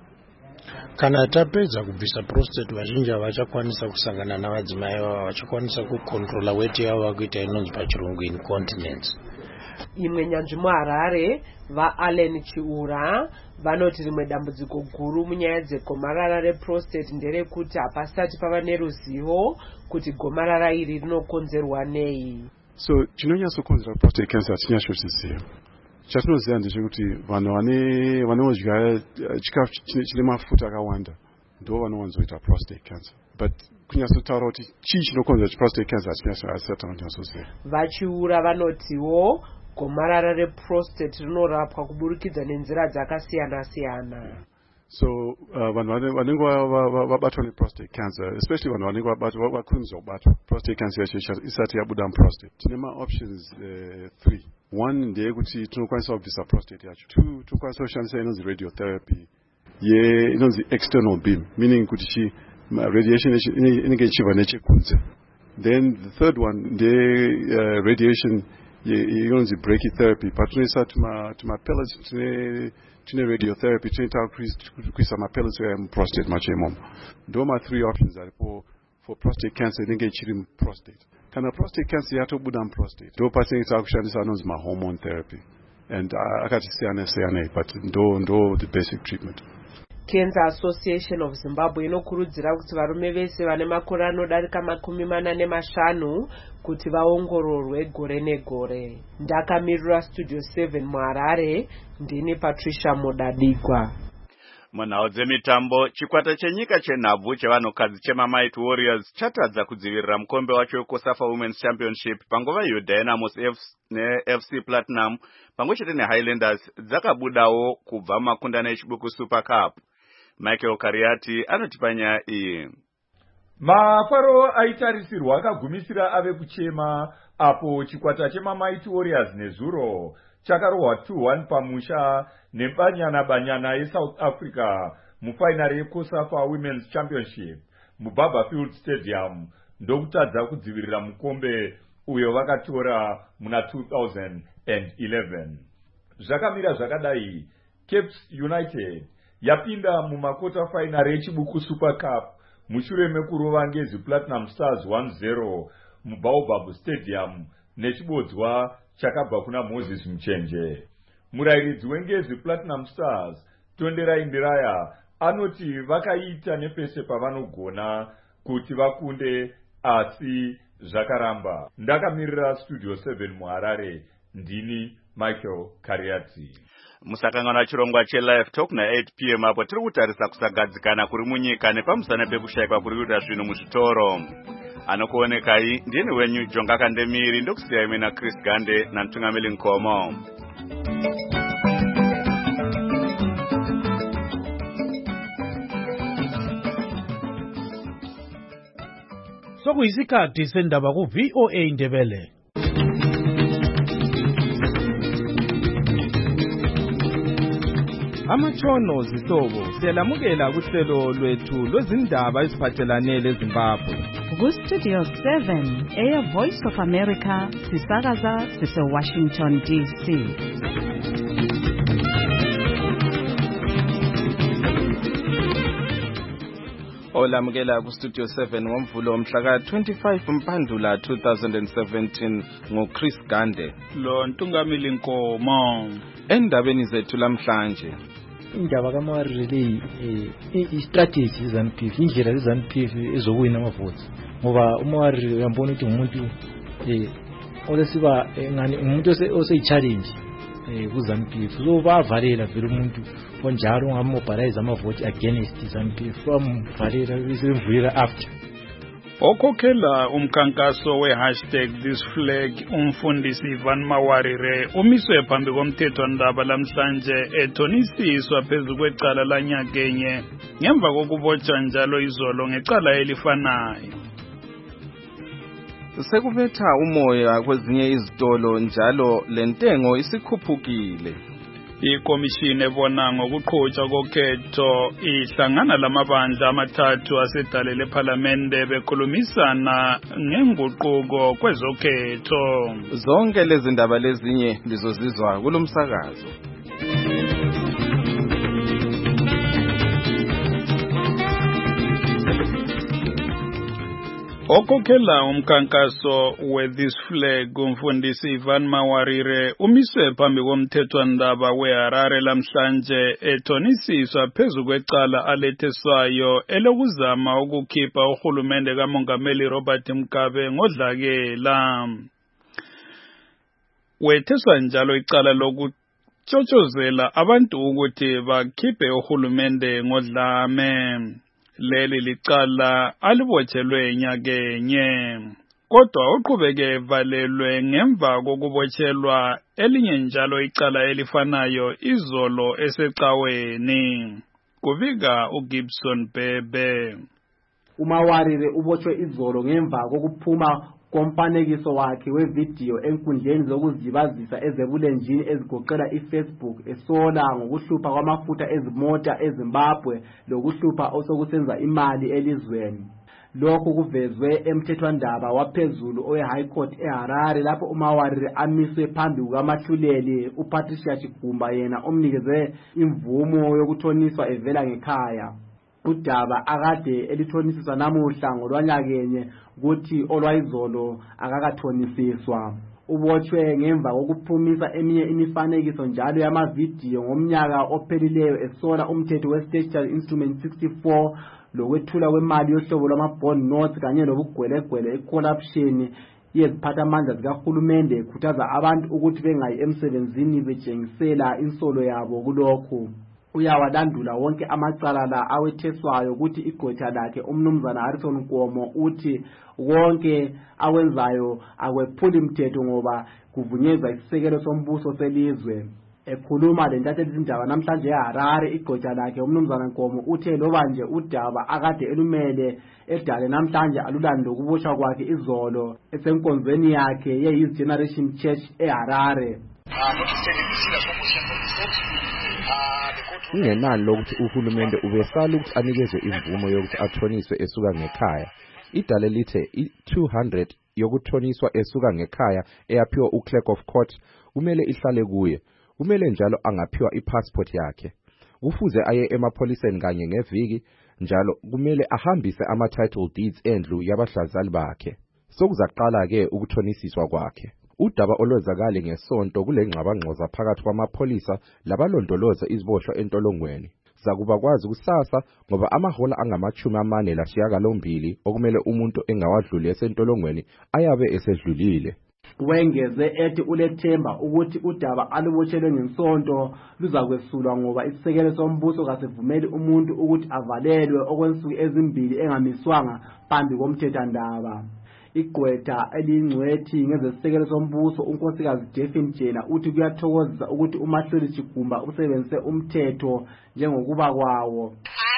Kana tapedza kubvisa prostate, vazhinji havachakwanisa kusangana navadzimai vavo, vachakwanisa kucontrola weight yavo vakuita inonzi pachirungu incontinence. Imwe nyanzvi muHarare, vaAllen Chiura, vanoti rimwe dambudziko guru munyaya dzegomarara reprostate nderekuti hapasati pava neruzivo kuti gomarara iri rinokonzerwa nei. So chinonyatsokonzera prostate cancer hatinyatsoziva. Chatinoziva ndechekuti vanhu vane vanodya chikafu chine mafuta akawanda ndo vanowanzoita prostate cancer. But kunyatsotaura kuti chii chinokonzera prostate cancer hatinyatsoziva. Vachiura vanotiwo gomarara reprostate rinorapwa kuburikidza nenzira dzakasiyana-siyana. So uh, vanhu vanenge vabatwa neprostate cancer, especially vanhu vanenge vabatwa vakunzwa kubatwa prostate cancer yacho isati yabuda muprostate, tine ma-options uh, three. One ndeyekuti tinokwanisa kubvisa prostate yacho. Two, tinokwanisa kushandisa inonzi radiotherapy ye inonzi external beam, meaning kuti chi radiation inenge ichibva nechekunze. Then the third one ndeye uh, radiation inonzi brachytherapy, patinoisa tuma pellets tine tine radiotherapy tinoita kuisa mapellets aya muprostate macho imomo. Ndo ma three options aripo for prostate cancer inenge ichiri muprostate. Kana prostate cancer yatobuda muprostate, ndo patinoita kushandisa anonzi mahormone therapy, and uh, akati siyana siyana, but ndo ndo the basic treatment. Cancer Association of Zimbabwe inokurudzira kuti varume vese vane makore anodarika makumi mana nemashanu kuti vaongororwe gore negore. Ndakamirira studio seven muHarare, ndini Patricia Mudadigwa. Munhau dzemitambo, chikwata chenyika chenhabvu chevanhukadzi chemaMighty Warriors chatadza kudzivirira mukombe wacho weCOSAFA Women's Championship panguva iyo Dynamos neF C Platinum pamwechete neHighlanders dzakabudawo kubva makundano echibuku Super Cup. Michael Kariati anotipa nyaya iyi. Mafaro aitarisirwa akagumisira ave kuchema apo chikwata chemaMighty Warriors nezuro chakarohwa two one pamusha nebanyana banyana yeSouth Africa mufainari yeCOSAFA Women's Championship muBarberfield Stadium ndokutadza kudzivirira mukombe uyo vakatora muna two thousand eleven. Zvakamira zvakadai, Caps United yapinda mumakota final yechibuku Super Cup mushure mekurova Ngezi Platinum Stars one zero mubaobab stadium nechibodzwa chakabva kuna Moses Muchenje. Murairidzi wengezi Platinum Stars Tonderai Ndiraya anoti vakaita nepese pavanogona kuti vakunde asi zvakaramba. Ndakamirira Studio seven muHarare, ndini Michael Kariatsi. Musakangana chirongwa che-Live Talk na eight p m apo tiri kutarisa kusagadzikana kuri munyika nepamusana pekushayikwa kuri kuita zvinhu muzvitoro. Anokuonekai ndini wenyu Jonga Kandemiri, ndokusiyai mina Chris Gande naMtungameli Nkomo. Sokuyisikhathi sendaba ku V O A Ndebele. Amatshono zihlobo siyalamukela kuhlelo lwethu lwezindaba eziphathelane leZimbabwe. Ku Studio seven, Air Voice of America, sisakaza sise Washington D C. Olamukela ku Studio seven ngomvulo omhla twenty-five Mpandula two thousand seventeen ngo Chris Gande lo Ntungameli Nkomo. Endabeni zethu lamhlanje indaba kaMawarire eh i-strategy zeZANU-P F indlela zeZANU-P F ezokuwina amavoti ngoba uMawarire uyambona ukuthi umuntu eh olesiba ngani umuntu ose-challenge eh kuZANU-P F so bavalela vele umuntu onjalo ngamobilize amavoti against ZANU-P F bamvalela besemvuyela after okhokhela umkhankaso we-hashtag this flag umfundisi Van Mawarire umiswe phambi komthethwandaba lamhlanje ethonisiswa phezu kwecala lanyakenye ngemva kokubotshwa njalo izolo ngecala elifanayo. Sekubetha umoya kwezinye izitolo njalo lentengo isikhuphukile. Ikomishini ebona ngokuqhutshwa kokhetho ihlangana lamabandla amathathu asedalele eParliamente bekhulumisana ngenguquko kwezokhetho. Zonke lezi ndaba lezinye lizozizwa kulomsakazo. Okhokhela umkhankaso we this flag umfundisi Van Mawarire umiswe phambi komthethwandaba weHarare lamhlanje ethonisiswa phezu kwecala aletheswayo elokuzama ukukhipha uhulumende kaMongameli Robert Mugabe ngodlakela. Wetheswa njalo icala lokutshotshozela abantu ukuthi bakhiphe uhulumende ngodlame. Leli licala alibotshelwe nyakenye kodwa uqhubeke valelwe ngemva kokubotshelwa elinye njalo icala elifanayo izolo esecaweni. Kuvika uGibson Bebe. uMawarire ubotshwe izolo ngemva kokuphuma komfanekiso wakhe wevidiyo enkundleni zokuzibazisa ezebulenjini ezigoqela iFacebook esola ngokuhlupha kwamafutha ezimota eZimbabwe lokuhlupha osokusenza imali elizweni. Lokhu kuvezwe emthethwandaba waphezulu owe-High Court eHarare lapho uMawarire amiswe phambi kukaMahluleli uPatricia Chigumba yena omnikeze imvumo yokuthoniswa evela ngekhaya. Udaba akade elithonisiswa namuhla ngolwanyakenye ukuthi olwayizolo akakathonisiswa. Ubotshwe ngemva kokuphumisa eminye imifanekiso njalo yamavidiyo ngomnyaka ophelileyo esola umthetho we-Statutory Instrument sixty-four lokwethula kwemali yohlobo lwama-bond notes kanye nobugwelegwele i-corruption yeziphathamandla zikahulumende ekhuthaza abantu ukuthi bengayi emsebenzini betshengisela insolo yabo kulokhu. Uyawalandula wonke amacala la awetheswayo ukuthi igqwetha lakhe umnumzana Harrison Nkomo uthi wonke awenzayo akwephuli mthetho ngoba kuvunyezwa isisekelo sombuso selizwe. Ekhuluma lentatheli izindaba namhlanje eHarare igqwetha lakhe umnumzana Nkomo uthe loba nje udaba akade elumele edale namhlanje alulande ukuboshwa kwakhe izolo esenkonzweni yakhe ye-Youth Generation Church eHarare. Kungenani lokuthi uhulumende ubesala ukuthi anikezwe imvumo yokuthi athoniswe esuka ngekhaya. Idale lithe i-two hundred yokuthoniswa esuka ngekhaya eyaphiwa uClerk of Court kumele ihlale kuye. Kumele njalo angaphiwa ipassport yakhe. Kufuze aye emapholiseni kanye ngeviki njalo kumele ahambise ama-title deeds endlu yabahlazali bakhe. sokuzaqala-ke ukuthonisiswa kwakhe. Udaba olwenzakale ngesonto kule ngxabangxoza phakathi kwamapholisa labalondoloza iziboshwa entolongweni. Zakuba kwazi kusasa ngoba amahola angamachumi amane lasishiyagalombili okumele umuntu engawadluli esentolongweni ayabe esedlulile. Wengeze ethi ulethemba ukuthi udaba alubotshelwe ngensonto luzakwesulwa ngoba isisekelo sombuso kasivumeli umuntu ukuthi avalelwe okwensuku ezimbili engamiswanga phambi komthethwandaba. Igqwetha elingcwethi ngezesisekelo sombuso unkosikazi Daphne Jena uthi kuyathokozisa ukuthi uMahluli Chigumba usebenzise umthetho njengokuba kwawo.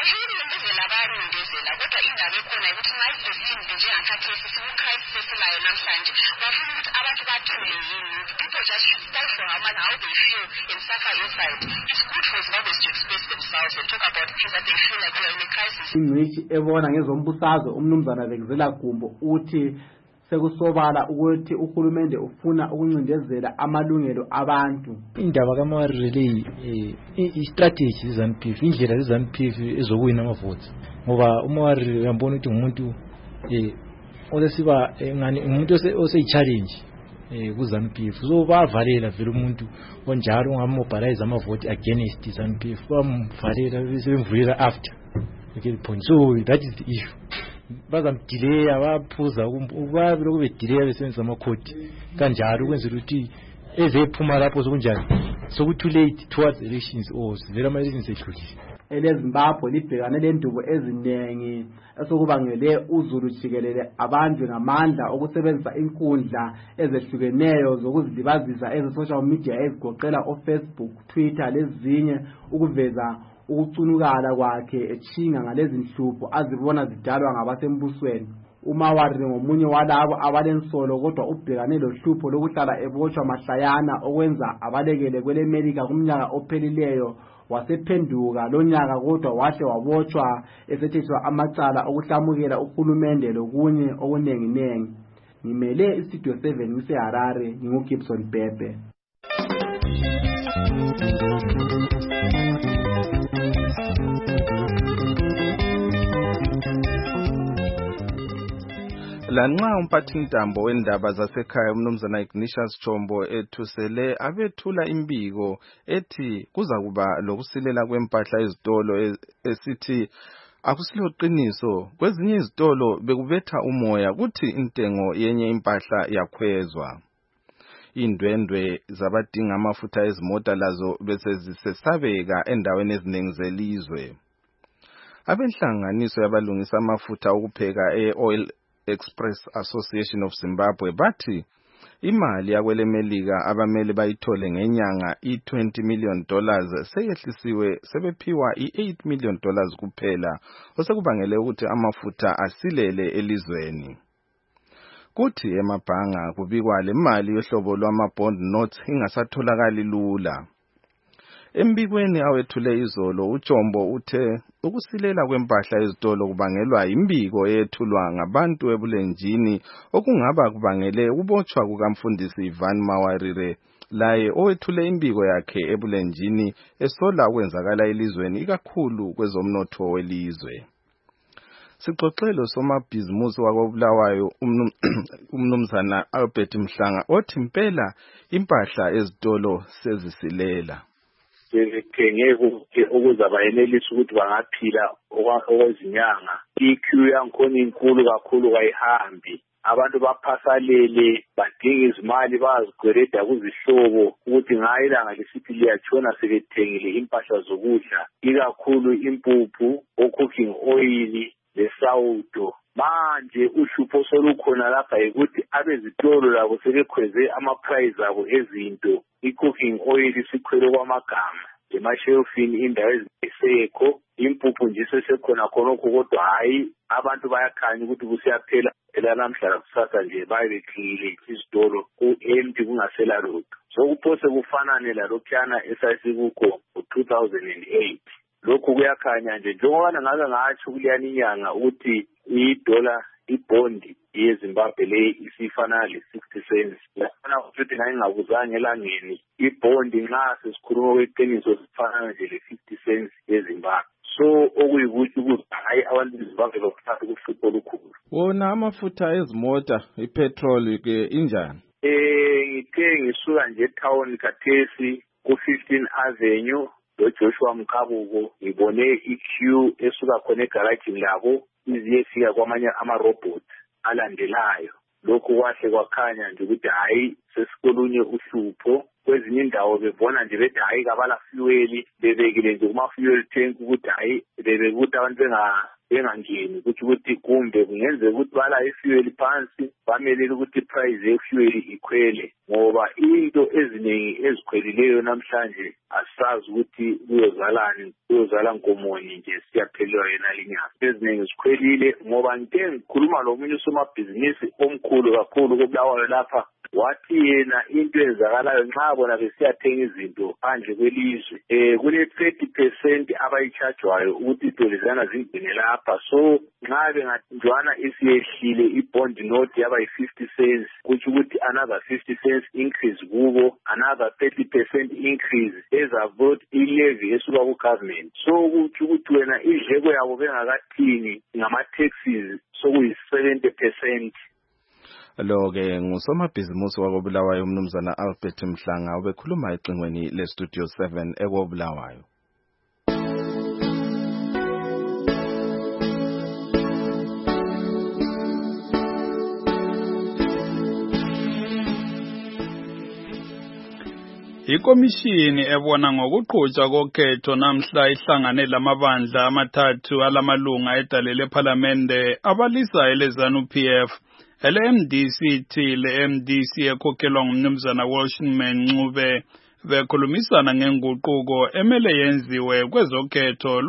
Ingcitshi ebona ngezombusazwe umnumzana Bekezela Gumbo uthi sekusobala ukuthi uhulumende ufuna ukuncindezela amalungelo abantu. Indaba kaMawarire leyi i-strategy ze-ZANU-P F indlela ze-ZANU-P F ezokuwina amavoti ngoba uMawarire uyambona ukuthi umuntu eh olesiba ngani umuntu ose-challenge eh ku-ZANU-P F so bavalela vele umuntu onjalo ungamobilize amavoti against ZANU-P F bamvalela bese bemvulela after okay point so that is the issue. Bazamdelay abaphuza ubabe lokube delay besenza amakhodi kanjalo ukwenzela ukuthi ezephuma lapho sokunjani so too late towards elections or vele ama elections edlulile. EleZimbabwe libhekane lendubo eziningi esokubangele uZulu jikelele abantu ngamandla okusebenzisa inkundla ezehlukeneyo zokuzilibazisa eze-social media ezigoqela o-Facebook, Twitter lezinye ukuveza ukucunukala kwakhe echinga ngalezi nhlupho azibona zidalwa ngabasembusweni. uMawarire ngomunye walabo abalensolo kodwa ubhekane lohlupho lokuhlala ebotshwa mahlayana okwenza abalekele kwele America kumnyaka ophelileyo wasephenduka lonyaka kodwa wahle wabotshwa esethethwa amacala okuhlamukela uhulumende lokunye okunengi nengi. Ngimele iStudio seven ngiseHarare nginguGibson Bebe. Lanxa umphathintambo wendaba zasekhaya umnumzana Ignatius Chombo ethusele abethula imbiko ethi kuza kuba lokusilela kwempahla ezitolo esithi akusilo qiniso kwezinye izitolo bekubetha umoya kuthi intengo yenye impahla yakhwezwa. Indwendwe zabadinga amafutha ezimota lazo bese zisesabeka endaweni eziningi zelizwe. Abenhlanganiso yabalungisa amafutha ukupheka e-Oil Express Association of Zimbabwe bathi imali yakwele Melika abamele bayithole ngenyanga i-twenty million dollars seyehlisiwe sebephiwa i-eight million dollars kuphela osekubangele ukuthi amafutha asilele elizweni. Kuthi emabhanga kubikwa le mali yohlobo lwama-bond notes ingasatholakali lula. Embikweni awethule izolo uChombo uthe ukusilela kwempahla ezitolo kubangelwa imbiko eyethulwa ngabantu ebulenjini okungaba kubangele ubotshwa kukamfundisi Ivan Mawarire laye owethule imbiko yakhe ebulenjini esola ukwenzakala elizweni ikakhulu kwezomnotho welizwe. Sixoxelo somabhizimusi wakobulawayo umnumzana Albert Mhlanga othi impela impahla ezitolo sezisilela. Sezithenge ukuze bayenelise ukuthi bangaphila okwezinyanga. I-queue yankhona inkulu kakhulu kayihambi. Abantu baphasalele badinga izimali bazigwereda kuzihlobo ukuthi ngayilanga lesithi liyatshona sebethengile impahla zokudla ikakhulu impuphu, o-cooking oil lesawudo. Manje uhlupho solukhona lapha ukuthi abezitolo labo sebekhweze ama-price abo ezinto. I-cooking oil sikhwele kwamagama emashelfini indawo ezisekho, impuphu nje sesekhona khonokho kodwa hayi abantu bayakhanya ukuthi kusiyaphela phela namhla kusasa nje bayebekhile izitolo ku-empty kungasela lutho. So kuphose kufanane lalokhuyana esayisikuko ngo-two thousand eight. Lokhu kuyakhanya nje njengoba ngabe ngatsho kuleyani inyanga ukuthi i-dollar ibondi yeZimbabwe le isifana le-sixty cents. Lafuna ukuthi ngayingabuzanga elangeni ibondi nxa sesikhuluma kweqiniso sifana nje le-fifty cents yeZimbabwe. so okuyikuthi ukuthi hayi abantu bezibambe lokuthatha ukuhlupho olukhulu. Wona amafutha ezimota ipetrol ke injani? Eh ngithe ngisuka nje town Kathesi ku fifteen Avenue lo Joshua Mkabuko ngibone i-queue esuka khona egarage labo iziyefika kwamanye ama robots alandelayo. Lokho kwahle kwakhanya nje ukuthi hayi sesikolunye uhlupho. Kwezinye indawo bebona nje bethi hayi kabala fuel bebekile nje kuma fuel tank ukuthi hayi bebekuthi abantu benga bengangeni ukuthi ukuthi kumbe kungenzeka ukuthi bala ifuel phansi bamelele ukuthi price yefuel ikhwele ngoba into eziningi ezikhwelileyo namhlanje asazi ukuthi kuyozalani kuyozala ngomoni nje siyaphelwa yena linyanga eziningi zikhwelile ngoba ngike ngikhuluma lomunye usomabhizinisi omkhulu kakhulu koBulawayo lapha wathi yena into ezakalayo nxa bona besiyathenga izinto phandle kwelizwe eh kule thirty percent abayichargewayo ukuthi idolizana zingene lapha so nxa benganjwana isiyehlile ibond note yaba yi-fifty cents kuthi ukuthi another fifty cents increase kubo another thirty percent increase ezavote ilevy esuka ku government so kuthi ukuthi wena idleko yabo bengakathini ngama taxes sokuyi seventy percent. Lo ke ngusomabhizimusi wakoBulawayo umnumzana Albert Mhlanga obekhuluma ecingweni le Studio seven ekoBulawayo. Ikomishini ebona ngokuqhutshwa kokhetho namhla ihlangane lamabandla amathathu alamalunga edale leParliamente abalisa eleZANU-P F ele-M D C T le-M D C ekhokhelwa ngumnumzana Welshman Ncube bekhulumisana ngenguquko emele yenziwe kwezokhetho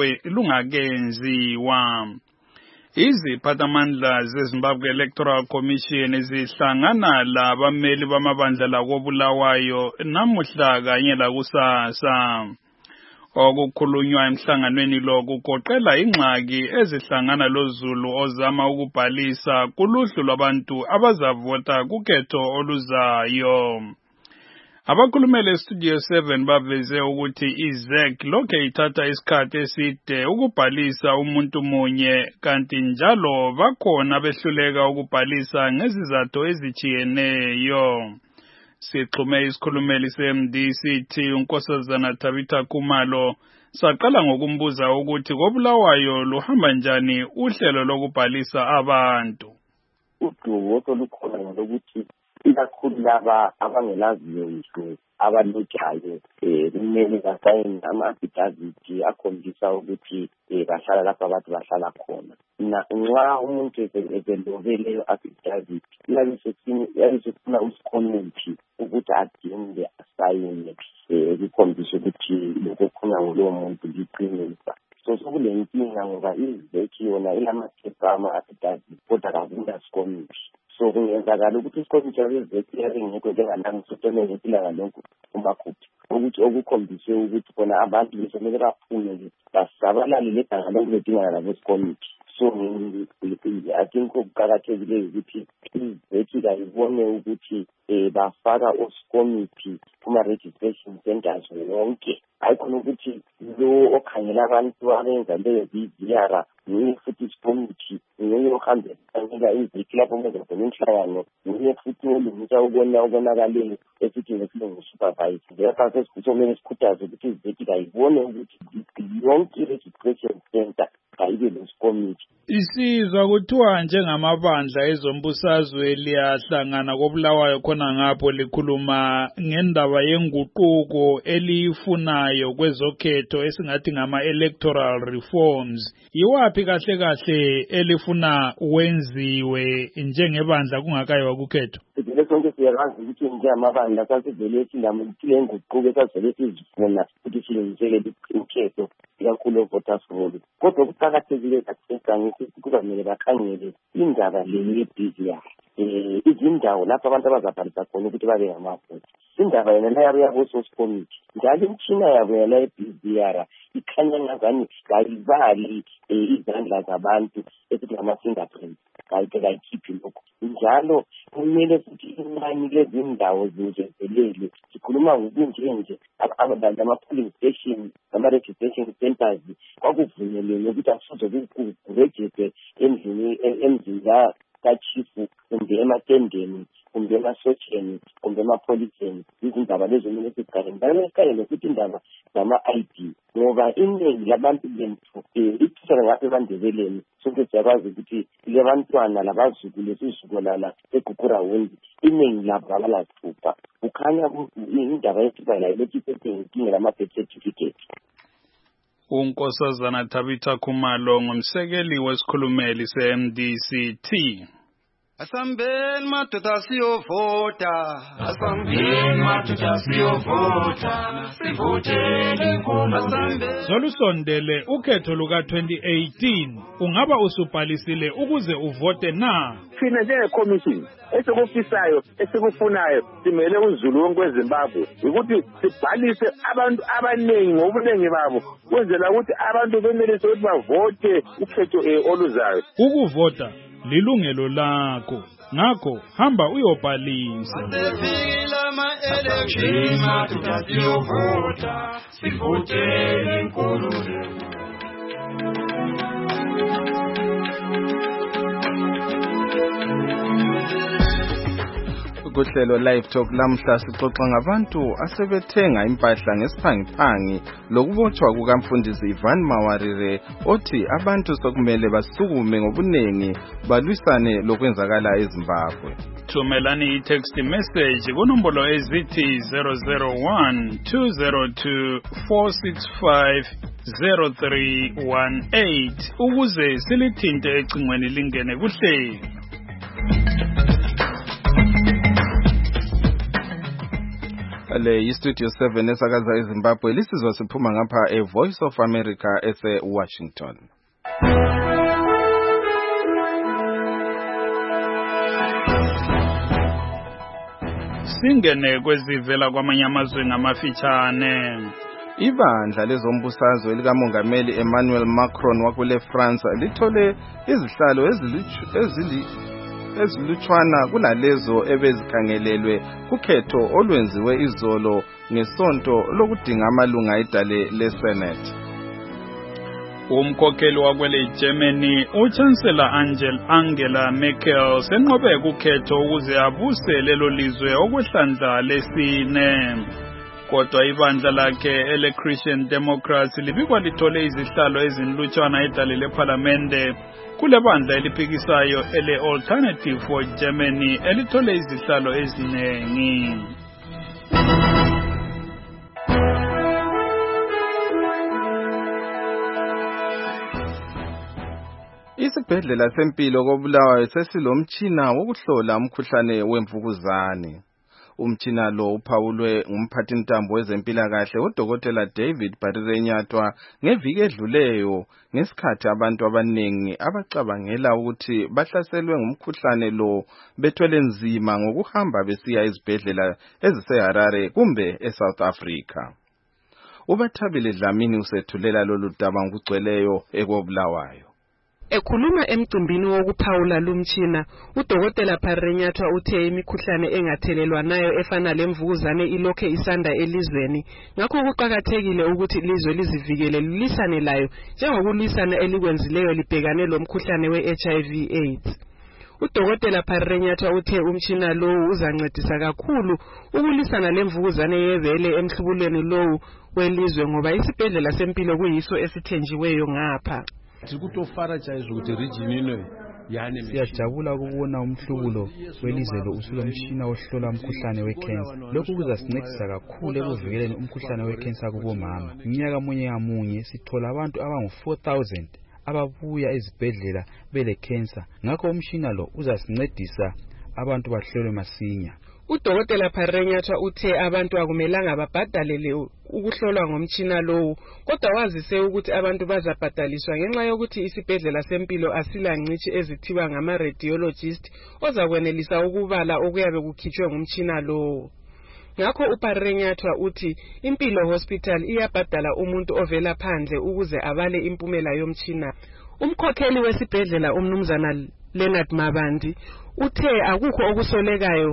lungakenziwa. Iziphathamandla zeZimbabwe Electoral Commission zihlangana labameli bamabandla lakoBulawayo namuhla kanye lakusasa. Okukhulunywa emhlanganweni lo kugoqela ingxaki ezihlangana loZulu ozama ukubhalisa kuluhlu lwabantu abazavota kukhetho oluzayo. Abakhulumele Studio seven baveze ukuthi iZ E C lokhe ithatha isikhathi eside ukubhalisa umuntu munye kanti njalo bakhona behluleka ukubhalisa ngezizathu ezijiyeneyo. Sixhume isikhulumeli se-M D C T uNkosazana Tabitha Khumalo saqala ngokumbuza ukuthi koBulawayo luhamba njani uhlelo lokubhalisa abantu. Udumo olukhona lokuthi ikakhulu laba abangelaziyo ngisho abalojayo eh kumele basayine ama-affidavit akhombisa ukuthi bahlala lapha abantu bahlala khona. Nxa umuntu ezelobeleyo affidavit yabe sefuna usicommunity ukuthi adinge asayine ukukhombisa ukuthi lokho khona ngulowo muntu liqinisa. So sokule nkinga ngoba izeki yona ilamaphepha ama-affidavit kodwa kakula sicommunity. So kungenzakala ukuthi isikomiti yezeki yaringekho njenganangisotone ngempilanga lonke umakhuphi ukuthi okukhombise ukuthi khona abantu besemele baphume basabalale lebhanga lonke bedingana labo sikomiti. So I think kuqakathekile ukuthi izeki kayibone ukuthi bafaka osikomiti kuma-registration centers wonke. Hayi khona ukuthi lo okhangela abantu abenza leyo B D R niye futhi isikomiti niye ohambe kanika iziki lapho menzakona inhlangano niye futhi olungisa ukubona ubonakaleyo esithi ngesilungu supervise. Ngepha sesikhutshomele sikhuthaze ukuthi iziki kayibone ukuthi yonke registration center kayibe lesikomiti. Isizwa kuthiwa njengamabandla ezombusazwe liyahlangana koBulawayo khona ngapho likhuluma ngendaba yenguquko elifunayo kwezokhetho esingathi ngama electoral reforms. Yiwaphi kahle kahle elifuna wenziwe njengebandla kungakayiwa kukhetho? Sivele sonke siyazi ukuthi njengamabandla sasivele silamukile nguquko esasivele sizifuna ukuthi silungisele ukhetho ikakhulu voters roll. Kodwa kuqakathekile kakhulu ukuthi kuzamele bakhangele indaba le ye-B D R. Eh izindawo lapho abantu abazabhalisa khona ukuthi babe ngamavoti. Indaba yona leyo yabo sosikomiti. Njalo imtshina yabo yona ye-B D R ikhanya ngazani kayibali izandla zabantu esithi ngama-fingerprint. Kayike kayikhiphi lokho. Njalo kumele futhi inani lezindawo bangezelele sikhuluma ngokunjenje ama-polling station ama-registration centers kwakuvunyelwe ukuthi akusoze kurejiste endlini emzini kachifu kumbe ematendeni kumbe emasotsheni kumbe emapholiseni izindaba lezo kumele sizikalele ndabona sikalele futhi indaba zama-I D ngoba iningi labantu bethu ithusana ngapha ebandebeleni sonke siyakwazi ukuthi le bantwana labazukulu esizukulwana eGugurawundi iningi labo abalazithupha kukhanya indaba yesithupa layo lethi isethenginkinga lama-birth certificate. uNkosazana Tabitha Khumalo ngumsekeli wesikhulumeli se-M D C T. Asambeni madoda siyovota, asambeni madoda siyovota, sivoteni inkululeko. Solusondele ukhetho luka twenty eighteen ungaba usubhalisile ukuze uvote na? Thina njengeCommission esikufisayo esikufunayo simele uZulu wonke weZimbabwe ukuthi sibhalise abantu abaningi ngobuningi babo kwenzela ukuthi abantu benelise ukuthi bavote ukhetho oluzayo. Ukuvota lilungelo lakho, ngakho hamba uyobhalisa. Sefikile ama-election madoda siyovota, sivoteni inkululeko. Kuhlelo Live Talk lamhla sixoxa ngabantu asebethenga impahla ngesiphangiphangi lokubotshwa kukaMfundisi Ivan Mawarire othi abantu sokumele basukume ngobunengi balwisane lokwenzakala eZimbabwe. Thumelani i-text message kunombolo ezithi zero zero one two zero two four six five zero three one eight ukuze silithinte ecingweni lingene kuhlelo. Le iStudio seven esakaza eZimbabwe lisizwa siphuma ngapha eVoice of America ese Washington. Singene kwezivela kwamanye amazwe ngamafitshane. Ibandla lezombusazwe elikamongameli Emmanuel Macron wakule France lithole izihlalo ezili ezilutshwana kunalezo ebezikhangelelwe kukhetho olwenziwe izolo ngesonto lokudinga amalunga edale leSenate. Umkhokheli wakwele Germany uChancellor Angel Angela Merkel senqobe kukhetho ukuze abuse lelo lizwe okwehlandla lesine. Kodwa ibandla lakhe ele Christian Democrats libikwa lithole izihlalo ezinlutshwana edale leParliamente kule bandla eliphikisayo ele Alternative for Germany elithole izihlalo ezinengi. Isibhedlela sempilo koBulawayo sesilomtshina wokuhlola umkhuhlane wemvukuzane. Umtshina lo uphawulwe ngumphathintambo wezempilakahle uDokotela David Barirenyatwa ngeviki edluleyo ngesikhathi abantu abanengi abacabangela ukuthi bahlaselwe ngumkhuhlane lo bethwele nzima ngokuhamba besiya ezibhedlela eziseHarare kumbe eSouth Africa. Ubathabile Dlamini usethulela lolu daba ngokugcweleyo ekobulawayo. Ekhuluma emcimbini wokuphawula lumtshina, uDokotela Barirenyatwa uthe imikhuhlane engathelelwa nayo efana lemvukuzane ilokhe isanda elizweni, ngakho kuqakathekile ukuthi ilizwe lizivikele lilisane layo njengokulisana elikwenzileyo libhekane lomkhuhlane we-H I V AIDS. uDokotela Barirenyatwa uthe umtshina lowu uzancedisa kakhulu ukulisana lemvukuzane yebele emhlubulweni lowu welizwe ngoba isibhedlela sempilo kuyiso esithenjiweyo ngapha. Tikutofara chaizvo kuti region ino yani siyajabula ukubona umhlubulo welizwe lo usulomtshina ohlola umkhuhlane wecancer. Lokhu kuzasincedisa kakhulu ekuvikeleni umkhuhlane wecancer kubomama. Iminyaka munye ngamunye sithola abantu abangu four thousand ababuya ezibhedlela bele cancer. Ngakho umtshina lo uzasincedisa abantu bahlolwe masinya. uDokotela Barirenyatwa uthe abantu akumelanga babhadalele ukuhlolwa ngomtshina lowu, kodwa wazise ukuthi abantu bazabhadaliswa ngenxa yokuthi isibhedlela sempilo asilancitshi ezithiwa ngama-radiologist ozakwenelisa ukubala okuyabe kukhitshwe ngomtshina lowu. Ngakho uBarirenyatwa uthi Impilo Hospital iyabhadala umuntu ovela phandle ukuze abale impumela yomtshina. Umkhokheli wesibhedlela umnumzana Leonard Mabandi uthe akukho okusolekayo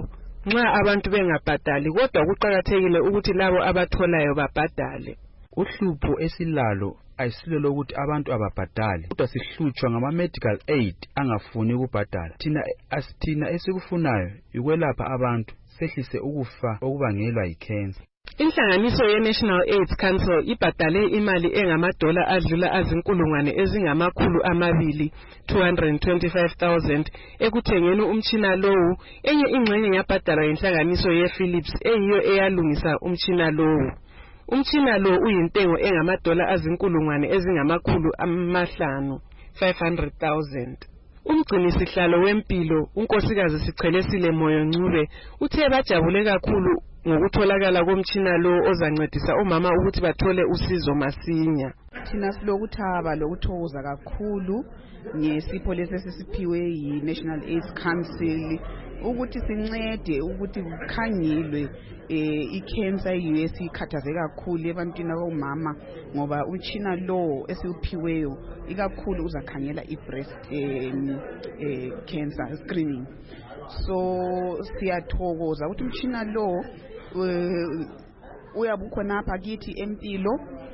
nxa abantu bengabhadali kodwa kuqakathekile ukuthi labo abatholayo babhadale. Uhlupho esilalo ayisilo lokuthi abantu ababhadali kodwa sihlutshwa ngama-medical aid angafuni ukubhadala. Thina asithina esikufunayo ukwelapha abantu sehlise ukufa okubangelwa yi-cancer. Inhlanganiso ye-National AIDS Council ibhadale imali engamadola adlula azinkulungwane ezingamakhulu amabili two hundred twenty-five thousand ekuthengeni umtshina lowu. Enye ingxenye yabhadalwa yinhlanganiso ye-Philips eyiyo eyalungisa umtshina lowu. Umtshina lo uyintengo engamadola azinkulungwane ezingamakhulu amahlanu five hundred thousand. Umgcinisihlalo wempilo unkosikazi Sichelesile Moyo Ncube uthe bajabule kakhulu ngokutholakala komtshina lo ozancedisa omama ukuthi bathole usizo masinya. Thina silokuthaba lokuthokoza kakhulu ngesipho lesi esiphiwe yi-National AIDS Council ukuthi sincede ukuthi kukhangelwe eh i-cancer yiyo esikhathaze kakhulu ebantwini abomama ngoba umtshina lo esiuphiweyo ikakhulu uzakhangela i-breast eh, eh, cancer screening. So siyathokoza ukuthi umtshina lo uyabukhona apha kithi empilo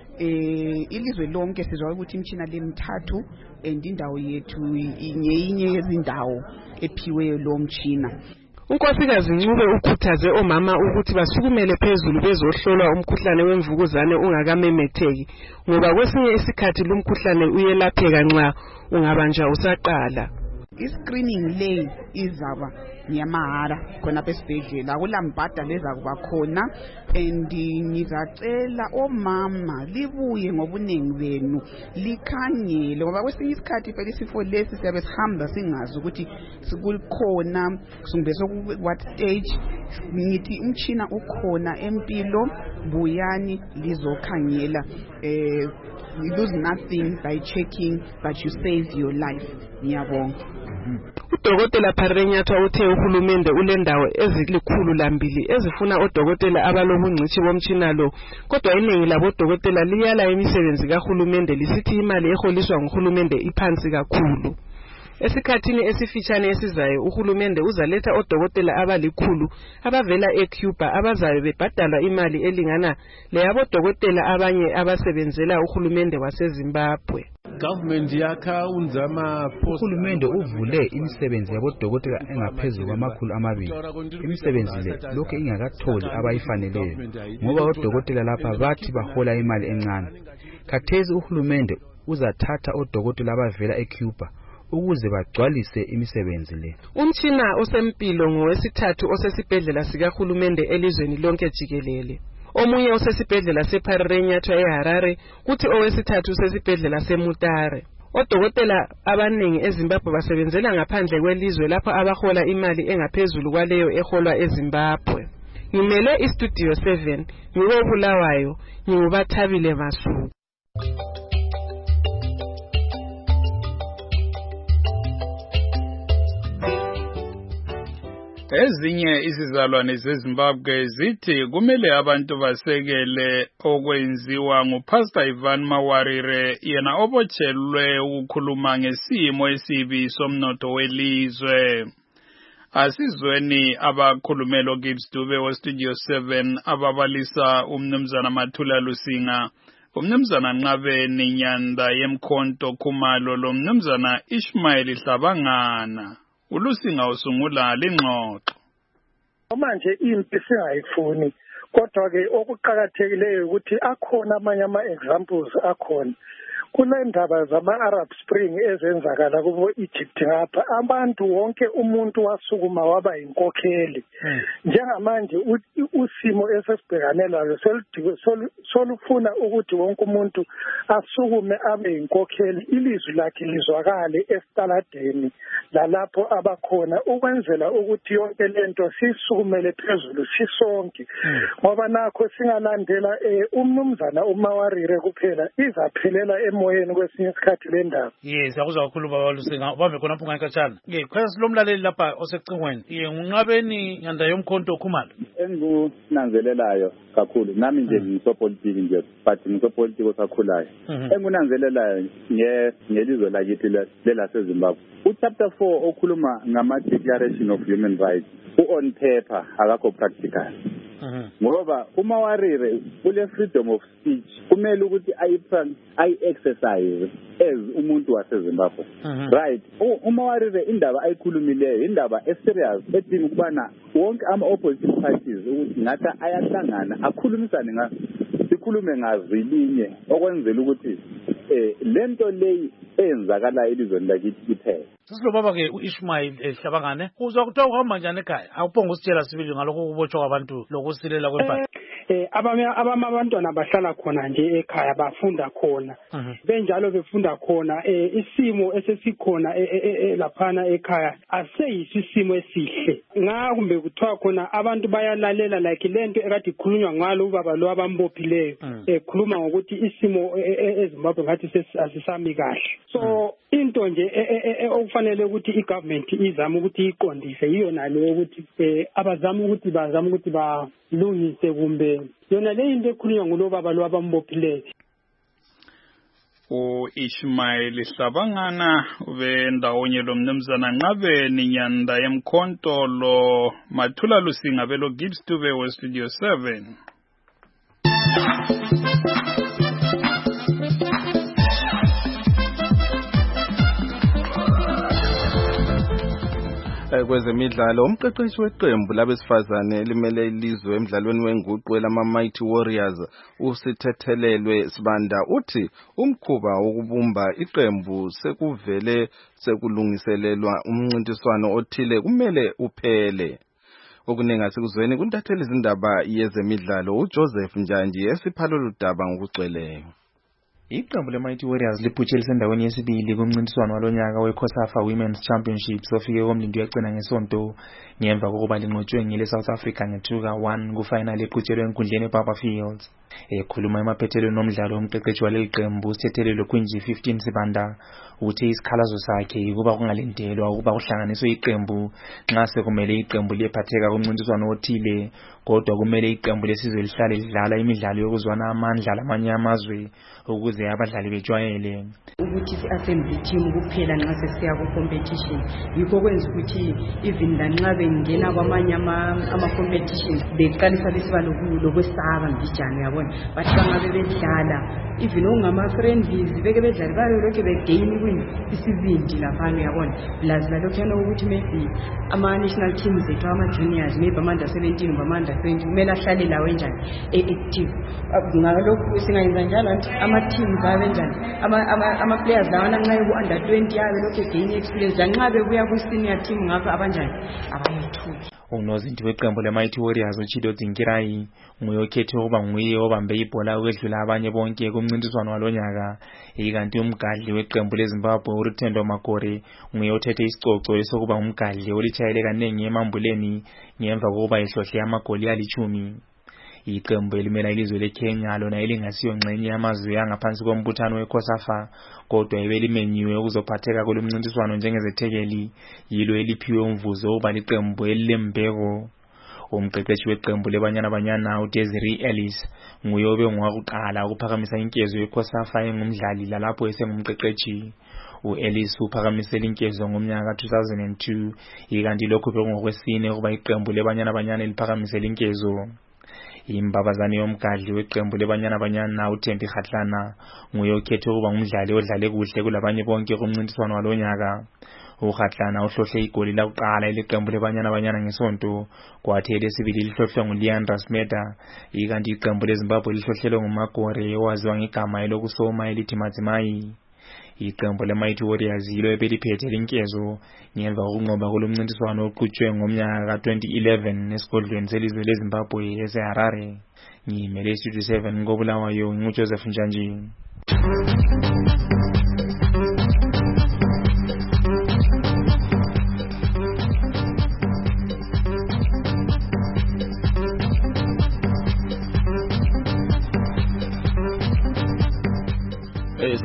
eh ilizwe lonke sizwa ukuthi imtshina lemithathu and indawo yethu inye yezindawo ephiweyo lo mtshina. Unkosikazi Ncube ukhuthaze omama ukuthi basukumele phezulu bezohlolwa umkhuhlane wemvukuzane ungakamemetheki ngoba kwesinye isikhathi lo mkhuhlane uyelapheka nxa ungabanja usaqala. I-screening le izaba nyamahara khona esibhedlela akulambhada leza kuba khona and ngizacela omama libuye ngobuningi benu likhangele ngoba kwesinye isikhathi phela isifo lesi siyabe sihamba singazi ukuthi sikukhona kumbe soku what stage. Ngithi umtshina ukhona empilo buyani lizokhangela. eh You lose nothing by checking, but you save your life. Ngiyabonga. Udokotela Pharenyathwa uthe uhulumende ulendawo ezilikhulu lambili ezifuna odokotela abalobungcithi bomtshina lo kodwa iningi labodokotela liyala imisebenzi kahulumende lisithi imali eholiswa nguhulumende iphansi kakhulu. Esikhathini esifitshane esizayo uhulumende uzaletha odokotela abalikhulu abavela eCuba abazabe bebhadalwa imali elingana leyabodokotela abanye abasebenzela uhulumende waseZimbabwe. Government yakha unzama post. Uhulumende uvule imisebenzi yabodokotela engaphezulu kwamakhulu amabili. Imisebenzi le lokho ingakatholi abayifaneleyo ngoba odokotela lapha bathi bahola imali encane. Khathesi uhulumende uzathatha odokotela abavela eCuba ukuze bagcwalise imisebenzi le. Umtshina osempilo ngowesithathu osesibhedlela sikahulumende elizweni lonke jikelele. Omunye osesibhedlela sePharenyathwa eHarare kuthi owesithathu usesibhedlela seMutare. Odokotela abaningi eZimbabwe basebenzela ngaphandle kwelizwe lapho abahola imali engaphezulu kwaleyo eholwa eZimbabwe. Ngimele iStudio seven ngibobulawayo ngingubathabile Masuku. Ezinye izizalwane zeZimbabwe zithi kumele abantu basekele okwenziwa nguPastor Ivan Mawarire yena obotshelwe ukukhuluma ngesimo esibi somnotho welizwe. Asizweni abakhulumelo Gibbs Dube wo Studio seven ababalisa umnumzana Mathula Lusinga, umnumzana Nqabeni Nyanda yemkhonto Khumalo lo mnumzana Ishmael Hlabangana. Ulusinga usungula lengxoxo. Manje impi singayifuni kodwa ke okuqhakathekileyo ukuthi akhona amanye ama examples akhona kunendaba zama-Arab Spring ezenzakala kubo Egypt ngapha abantu wonke umuntu wasukuma waba inkokheli njengamanje usimo esesibhekane lalo solufuna ukuthi wonke umuntu asukume abe inkokheli ilizwi lakhe lizwakale esitaladeni lalapho abakhona ukwenzela ukuthi yonke lento sisukumele phezulu sisonke ngoba nakho singalandela umnumzana uMawarire kuphela izaphelela emoyeni kwesinye isikhathi le ndaba. Yes, akuzwa kakhulu baba Lusinga ubambe khona phunga ekhatshana. Ke khaya silomlaleli lapha osecingweni. Ye ngunqabeni nyanda yomkhonto Khumalo. Engunanzelelayo kakhulu nami nje ngisopolitiki nje but ngisopolitiki osakhulayo. Engunanzelelayo nge ngelizwe lakithi lelaseZimbabwe. U-chapter four okhuluma ngama-declaration of human rights u-on paper akakho practical. Ngoba uma warire kule freedom of speech kumele ukuthi ayi-exercise as umuntu waseZimbabwe. Right, uma warire indaba ayikhulumileyo indaba eserious edinga ukubana wonke ama-opposition parties ukuthi ngathi ayahlangana akhulumisane ngazo sikhulume ngazilinye okwenzela ukuthi eh lento leyi eyenzakalayo elizweni lakithi kuphela. Sisilo baba ke uIsmail Hlabangane uzwa kuthiwa uhamba njani ekhaya awuphonga usitshela sibili ngalokho kubotshwa kwabantu lokusilela kwempahla. Eh abanye abantwana bahlala khona nje ekhaya bafunda khona benjalo befunda khona eh isimo esesikhona laphana ekhaya aseyisisimo esihle nga kumbe kuthiwa khona abantu bayalalela like lento ekade ikhulunywa ngalo ubaba lo abambophileyo ekhuluma ngokuthi isimo eZimbabwe ngathi asisami kahle. So into nje okufanele ukuthi igovernment izama ukuthi iqondise yiyo nale ukuthi abazama ukuthi bazama ukuthi balungise kumbe yona le into ekhulunywa ngulo baba lo abambophileyo. U-Ismail Hlabangana ubendawonye lo mnumzana Nqabeni nyanda yemkhonto lo Mathula Lusinga belo Gibbs Dube we Studio seven. Kwezemidlalo umqeqeshi weqembu labesifazane elimele ilizwe emidlalweni wenguqu elama-Mighty Warriors usithethelelwe Sibanda uthi umkhuba wokubumba iqembu sekuvele sekulungiselelwa umncintiswano othile kumele uphele. Okuningi asikuzweni kuntatheli izindaba yezemidlalo uJoseph Njanji esiphalolu daba ngokugcweleyo. Iqembu le-Mighty Warriors liphutshela endaweni yesibili kumncintiswano walonyaka we-COSAFA Women's Championships ofike komlindi uyagcina ngesonto ngemva kokuba linqotshwe ngile South Africa nge-two ka one ku-final eqhutshelwe enkundleni eBarber Fields. Ekhuluma emaphethelweni nomdlalo umqeqeshi waleli qembu usithethelelwe Quincy fifteen Sibanda uthi isikhalazo sakhe ukuba kungalindelwa ukuba kuhlanganiswe iqembu nxa sekumele iqembu liyephatheka kumncintiswano othile kodwa kumele iqembu lesizwe lihlale lidlala imidlalo yokuzwana amandla lamanye amazwe ukuze abadlali bejwayele ukuthi i-assembly team kuphela nxa sesiya ku-competition yikho kwenza ukuthi even lanxa bengena kwamanye ama-competition beqalisa besiba lokwesaba mbijana yabona bathi bangabe bedlala even okungama-friendlies beke bedlali balokhe begeyini kwini isibindi laphana yabona plus lalokhuyana ukuthi maybe ama-national teams ethu ama-juniors maybe ama-under seventeen ngama-under twenty kumele ahlale lawo enjani e-active ngalokhu singayenza njalo nti ama-teams abenjani ama-players lawana nxa beku-under twenty yabe lokhu egain experience lanxa bebuya kwi-senior team ngapha abanjani abayethuki. Unozinti weqembu le-Mighty Warriors uChido Dinkirai nguye okhethe ukuba nguye obambe ibhola ukwedlula abanye bonke kumncintiswano walonyaka ikanti umgadli weqembu leZimbabwe uRutendo Makore nguye othethe isicoco esokuba umgadli olitshayele kanengi emambuleni ngemva kokuba ehlohle amagoli alichumi. Iqembu elimela ilizwe leKenya lona elingasiyo ngxenye yamazwe angaphansi kombuthano weCOSAFA kodwa ebelimenyiwe ukuzophatheka kolumncintiswano njengezethekeli yilo eliphiwe umvuzo uba liqembu elilembeko. Umqeqeshi weqembu leBanyana Banyana uDesiree Ellis nguye obe ngowakuqala ukuphakamisa inkezo yeCOSAFA engumdlali lalapho esengumqeqeshi. U-Ellis uphakamisela inkezo ngomnyaka two thousand two ikanti lokhu bekungokwesine ukuba iqembu leBanyana Banyana liphakamisela inkezo. Imbabazane yomgadli weqembu leBanyana Banyana uThembi Khatlana nguye okhethe ukuba ngumdlali odlale kuhle kulabanye bonke kumncintiswano walonyaka. uKhatlana uhlohle igoli lakuqala ileqembu leBanyana Banyana ngesonto kwathi elesibili lihlohlwe nguLeandra Smeda ikanti iqembu leZimbabwe lihlohlelwe nguMagore owaziwa ngegama elokusoma elithi Madzimayi. Iqembu le-Mighty Warriors yilo ebeliphethe linkezo ngemva kokunqoba kolumncintiswano oqhutshwe ngomnyaka ka twenty eleven esigodlweni selizwe leZimbabwe eseHarare. Ngimele Studio seven ngobulawayo nguJoseph Njanji.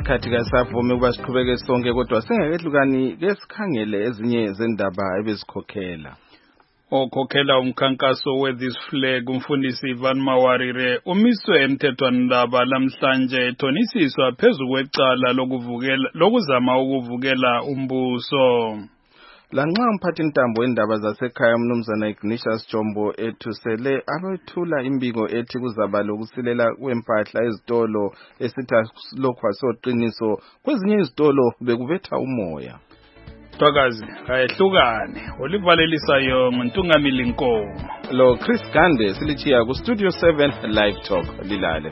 isikhathi kasavumi ukuba siqhubeke sonke kodwa singakehlukani ke sikhangele ezinye zendaba ebezikhokhela. Okhokhela umkhankaso we-This Flag umfundisi Ivan Mawarire umiswe emthethwandaba lamhlanje ethonisiswa phezu kwecala lokuvukela lokuzama ukuvukela umbuso. Lanxa umphathi ntambo wendaba zasekhaya umnumzana Ignatius Jombo ethusele abethula imbiko ethi kuzaba lokusilela kwempahla ezitolo esitha lokho asoqiniso kwezinye izitolo bekubetha umoya. Twakazi kayehlukane olivalelisa yonke Ntungamili Nkomo lo Chris Gande silichiya ku Studio seven Live Talk lilale.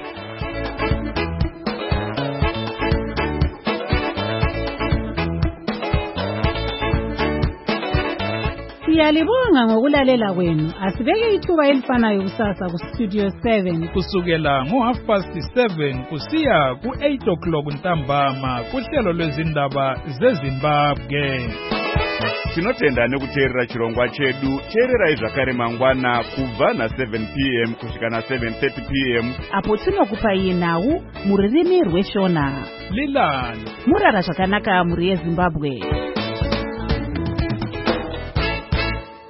Siyalibonga ngokulalela kwenu. Asibeke ithuba elifanayo kusasa ku Studio seven kusukela ngo half past seven kusiya ku eight o'clock ntambama kuhlelo lwezindaba zeZimbabwe. Tinotenda nekuteerera chirongwa chedu teerera zvakare mangwana kubva na seven p m kusvika na seven thirty p m apo tinokupa iye nhau muririmi rweshona lilani murara zvakanaka muri yeZimbabwe.